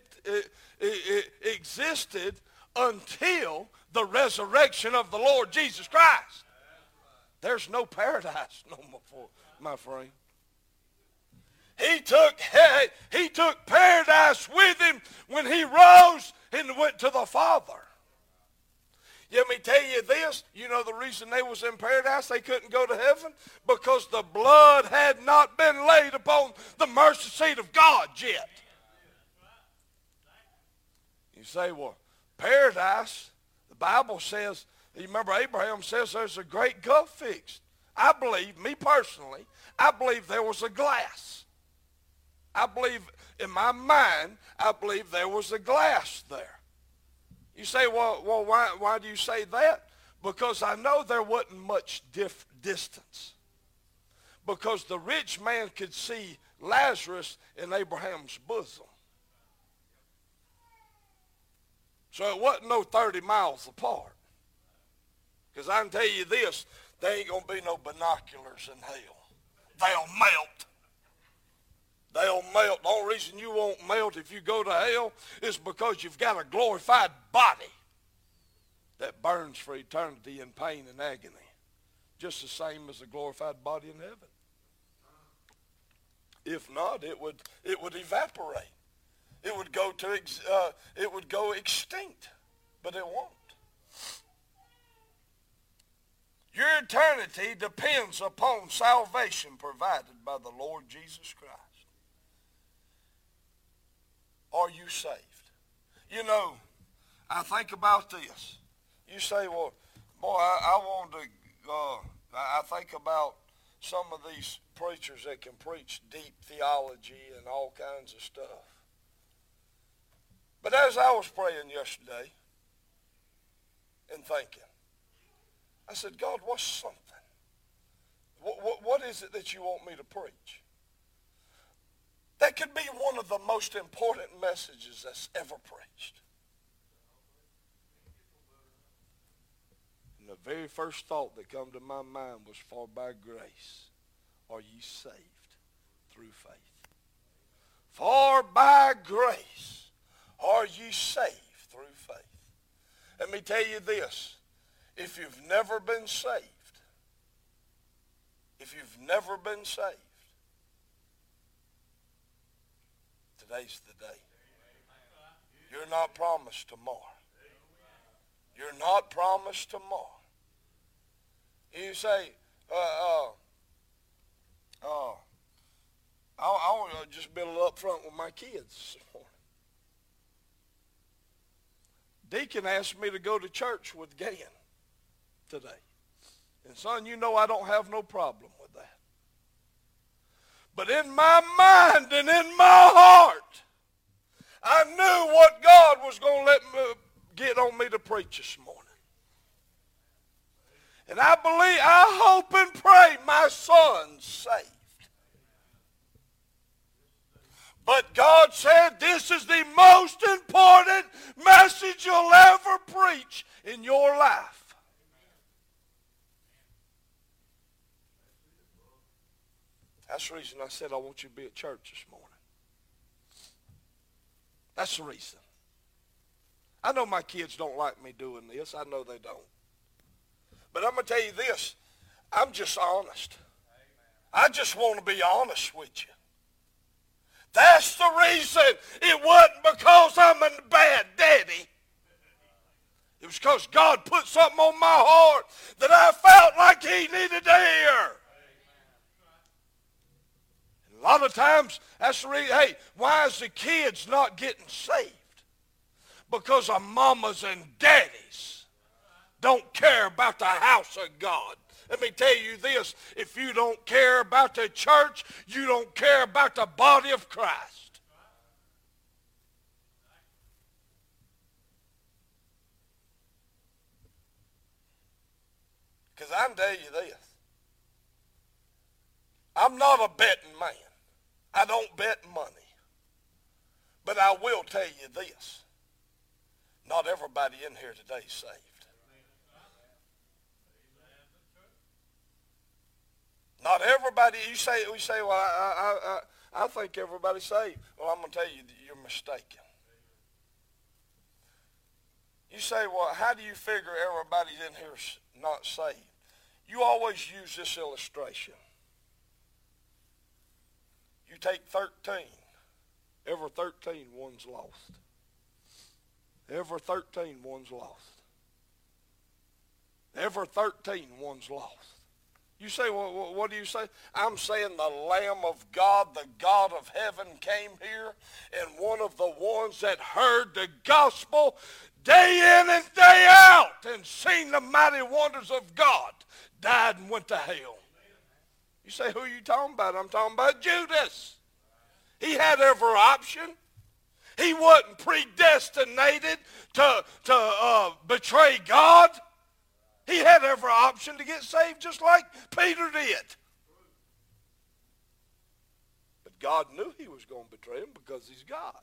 existed until the resurrection of the Lord Jesus Christ. There's no paradise no more, my friend. He took paradise with him when he rose and went to the Father. Let me tell you this, you know the reason they was in paradise, they couldn't go to heaven? Because the blood had not been laid upon the mercy seat of God yet. You say, well, paradise, the Bible says, you remember Abraham says there's a great gulf fixed. I believe, me personally, I believe there was a glass. I believe, in my mind, I believe there was a glass there. You say, well, why do you say that? Because I know there wasn't much distance. Because the rich man could see Lazarus in Abraham's bosom. So it wasn't no 30 miles apart. Because I can tell you this, there ain't going to be no binoculars in hell. They'll melt. They'll melt. The only reason you won't melt if you go to hell is because you've got a glorified body that burns for eternity in pain and agony. Just the same as a glorified body in heaven. If not, it would evaporate. It would go extinct, but it won't. Your eternity depends upon salvation provided by the Lord Jesus Christ. Are you saved? You know, I think about this. You say, well, boy, I think about some of these preachers that can preach deep theology and all kinds of stuff. But as I was praying yesterday and thinking, I said, God, what's something? What is it that you want me to preach? That could be one of the most important messages that's ever preached. And the very first thought that come to my mind was, for by grace are ye saved through faith. For by grace are ye saved through faith. Let me tell you this. If you've never been saved, today's the day. You're not promised tomorrow. You're not promised tomorrow. You say, I want to just be a little up front with my kids this morning. Deacon asked me to go to church with Gann today. And son, you know I don't have no problem with that. But in my mind and in my heart, I knew what God was going to let me get on me to preach this morning. And I hope and pray my son's saved. But God said this is the most important message you'll ever preach in your life. That's the reason I said I want you to be at church this morning. That's the reason. I know my kids don't like me doing this. I know they don't. But I'm going to tell you this. I'm just honest. I just want to be honest with you. That's the reason. It wasn't because I'm a bad daddy. It was because God put something on my heart that I felt like he needed to hear. And a lot of times, that's the reason. Hey, why is the kids not getting saved? Because our mamas and daddies don't care about the house of God. Let me tell you this, if you don't care about the church, you don't care about the body of Christ. Because I can tell you this, I'm not a betting man. I don't bet money. But I will tell you this, not everybody in here today is saved. Not everybody. We say, well, I think everybody's saved. Well, I'm going to tell you that you're mistaken. You say, well, how do you figure everybody's in here not saved? You always use this illustration. You take 13. Every 13, one's lost. Every 13, one's lost. Every 13, one's lost. You say, well, what do you say? I'm saying the Lamb of God, the God of heaven came here, and one of the ones that heard the gospel day in and day out and seen the mighty wonders of God died and went to hell. You say, who are you talking about? I'm talking about Judas. He had every option. He wasn't predestinated to betray God. He had every option to get saved just like Peter did. But God knew he was going to betray him because he's God.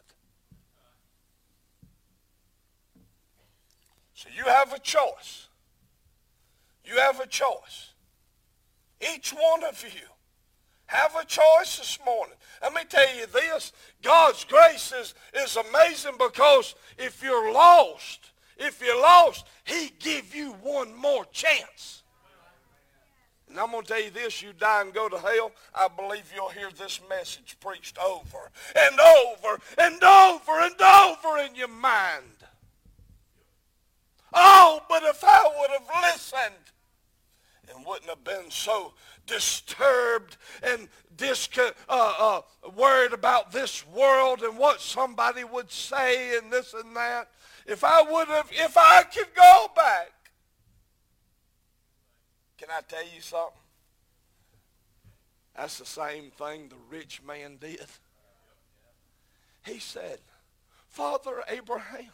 So you have a choice. You have a choice. Each one of you have a choice this morning. Let me tell you this. God's grace is amazing because if you're lost, he give you one more chance. And I'm going to tell you this, you die and go to hell, I believe you'll hear this message preached over and over and over and over in your mind. Oh, but if I would have listened and wouldn't have been so disturbed and worried about this world and what somebody would say and this and that, if I could go back, can I tell you something? That's the same thing the rich man did. He said, Father Abraham,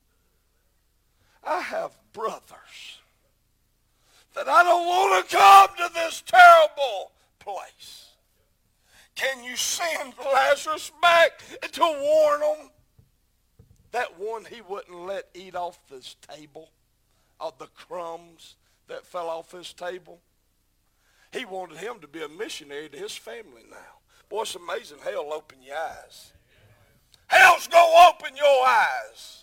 I have brothers that I don't want to come to this terrible place. Can you send Lazarus back to warn them? That one he wouldn't let eat off his table, of the crumbs that fell off his table. He wanted him to be a missionary to his family now. Boy, it's amazing. Hell will open your eyes. Hell's going to open your eyes.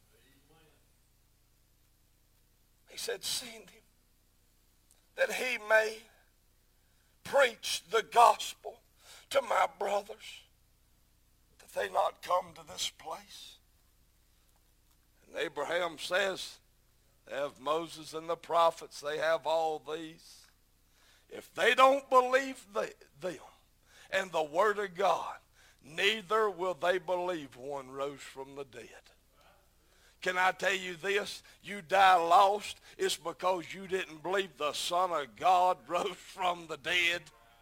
He said, send him that he may preach the gospel to my brothers, that they not come to this place. And Abraham says, they have Moses and the prophets, they have all these. If they don't believe them and the word of God, neither will they believe one rose from the dead. Can I tell you this? You die lost, it's because you didn't believe the Son of God rose from the dead.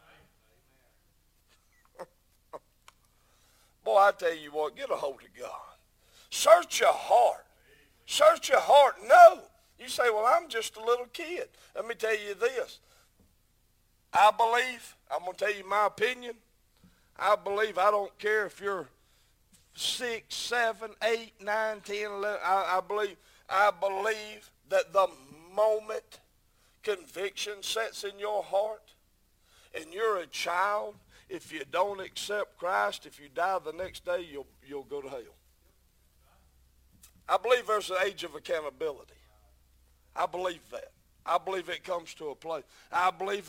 Boy, I tell you what, get a hold of God. Search your heart. Search your heart. No. You say, well, I'm just a little kid. Let me tell you this. I believe, I'm going to tell you my opinion. I believe, I don't care if you're 6, 7, 8, 9, 10, 11. I believe that the moment conviction sets in your heart and you're a child, if you don't accept Christ, if you die the next day, you'll go to hell. I believe there's an age of accountability. I believe that. I believe it comes to a place. I believe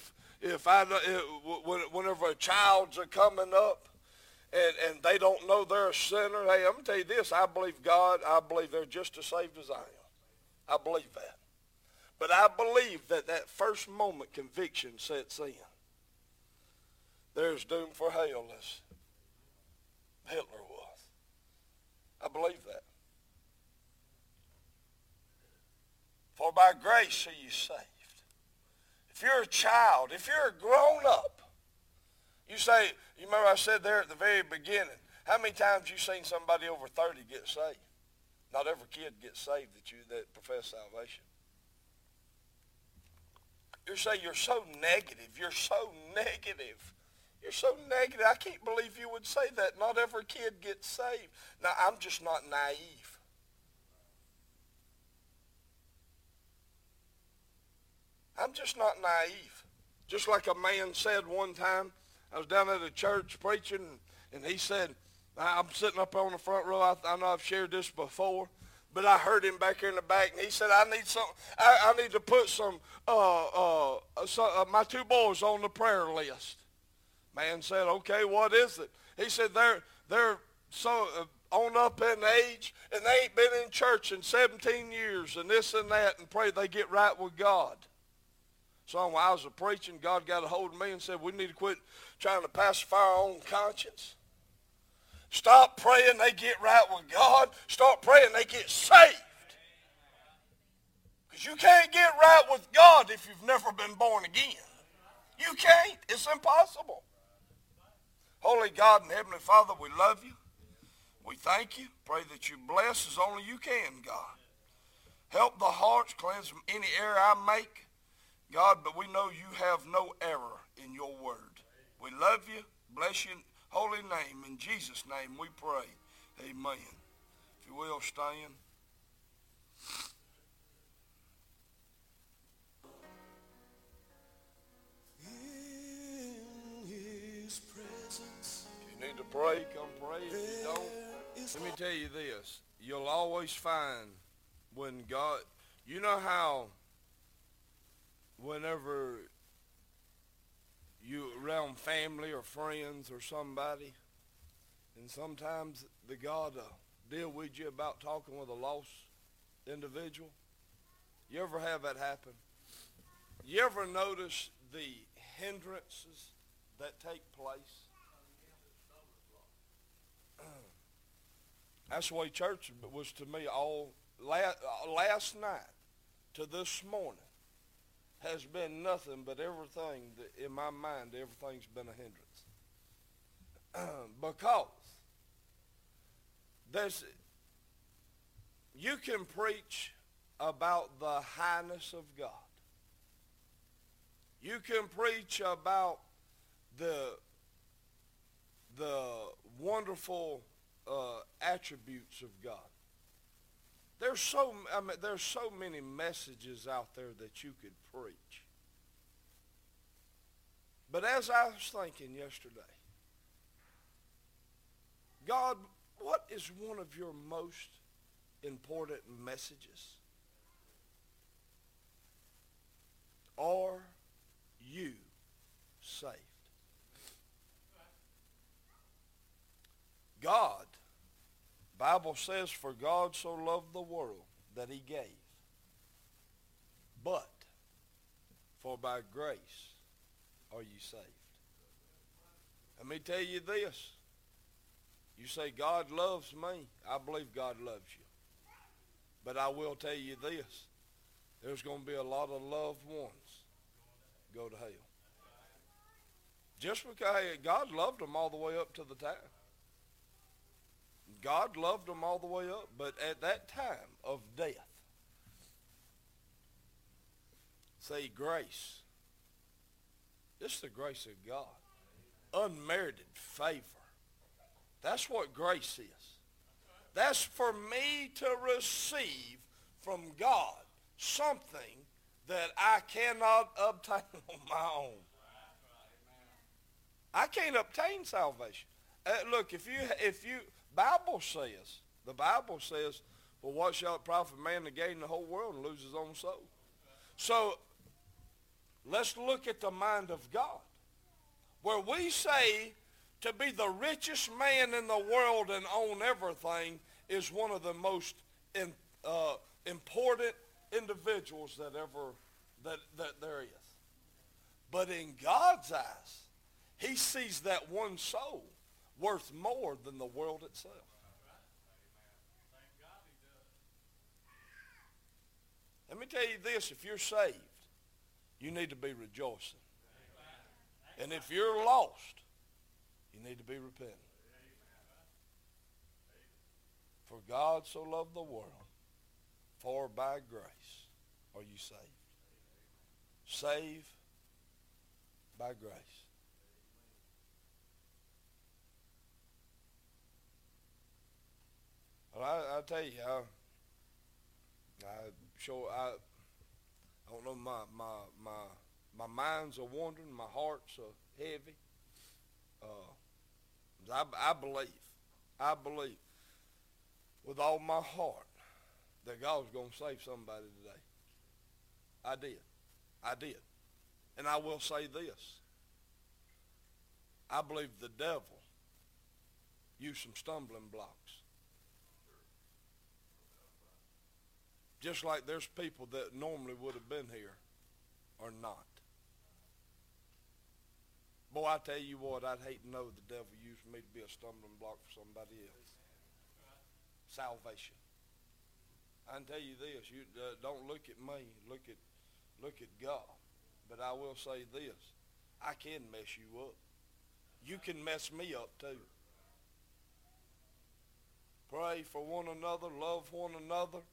whenever a child's coming up and they don't know they're a sinner, hey, I'm going to tell you this, I believe God, I believe they're just as saved as I am. I believe that. But I believe that first moment conviction sets in. There's doom for hell as Hitler was. I believe that. For by grace are you saved. If you're a child, if you're a grown up, you say, you remember I said there at the very beginning, how many times you seen somebody over 30 get saved? Not every kid gets saved that profess salvation. You say you're so negative. You're so negative. You're so negative. I can't believe you would say that. Not every kid gets saved. Now, I'm just not naive. I'm just not naive. Just like a man said one time, I was down at a church preaching, and he said, I'm sitting up on the front row. I know I've shared this before, but I heard him back here in the back, and he said, I need to put some my 2 boys on the prayer list. Man said, okay, what is it? He said, they're so on up in age, and they ain't been in church in 17 years, and this and that, and pray they get right with God. So when I was preaching, God got a hold of me and said, we need to quit trying to pacify our own conscience. Stop praying they get right with God. Start praying they get saved. Because you can't get right with God if you've never been born again. You can't. It's impossible. Holy God and Heavenly Father, we love you. We thank you. Pray that you bless as only you can, God. Help the hearts, cleanse from any error I make. God, but we know you have no error in your word. We love you. Bless your holy name. In Jesus' name we pray. Amen. If you will, stand. In his presence. If you need to pray, come pray. If you don't, let me tell you this. You'll always find when God, you know how whenever you around family or friends or somebody, and sometimes the God deal with you about talking with a lost individual. You ever have that happen? You ever notice the hindrances that take place? That's the way church was to me all last night to this morning. Has been nothing but everything that in my mind, everything's been a hindrance. Because you can preach about the highness of God. You can preach about the wonderful attributes of God. There's so many messages out there that you could preach. But as I was thinking yesterday, God, what is one of your most important messages? Are you saved? God, by Bible says, for God so loved the world that he gave. But for by grace are you saved. Let me tell you this. You say, God loves me. I believe God loves you. But I will tell you this. There's going to be a lot of loved ones go to hell. Just because God loved them all the way up to the time. God loved them all the way up. But at that time of death, say grace. This is the grace of God. Unmerited favor. That's what grace is. That's for me to receive from God something that I cannot obtain on my own. I can't obtain salvation. Look, if you, the Bible says, well, what shall it profit man to gain the whole world and lose his own soul? So, let's look at the mind of God. Where we say to be the richest man in the world and own everything is one of the most important individuals that there is. But in God's eyes, he sees that one soul worth more than the world itself. Let me tell you this, if you're saved, you need to be rejoicing. And if you're lost, you need to be repenting. For God so loved the world, for by grace are you saved. Saved by grace. Well, I tell you, I don't know, my mind's a wandering, my heart's heavy. I believe with all my heart that God was going to save somebody today. I did. And I will say this. I believe the devil used some stumbling blocks. Just like there's people that normally would have been here or not. Boy, I tell you what, I'd hate to know the devil used me to be a stumbling block for somebody else. Salvation. I can tell you this, you don't look at me, look at God. But I will say this, I can mess you up. You can mess me up too. Pray for one another, love one another.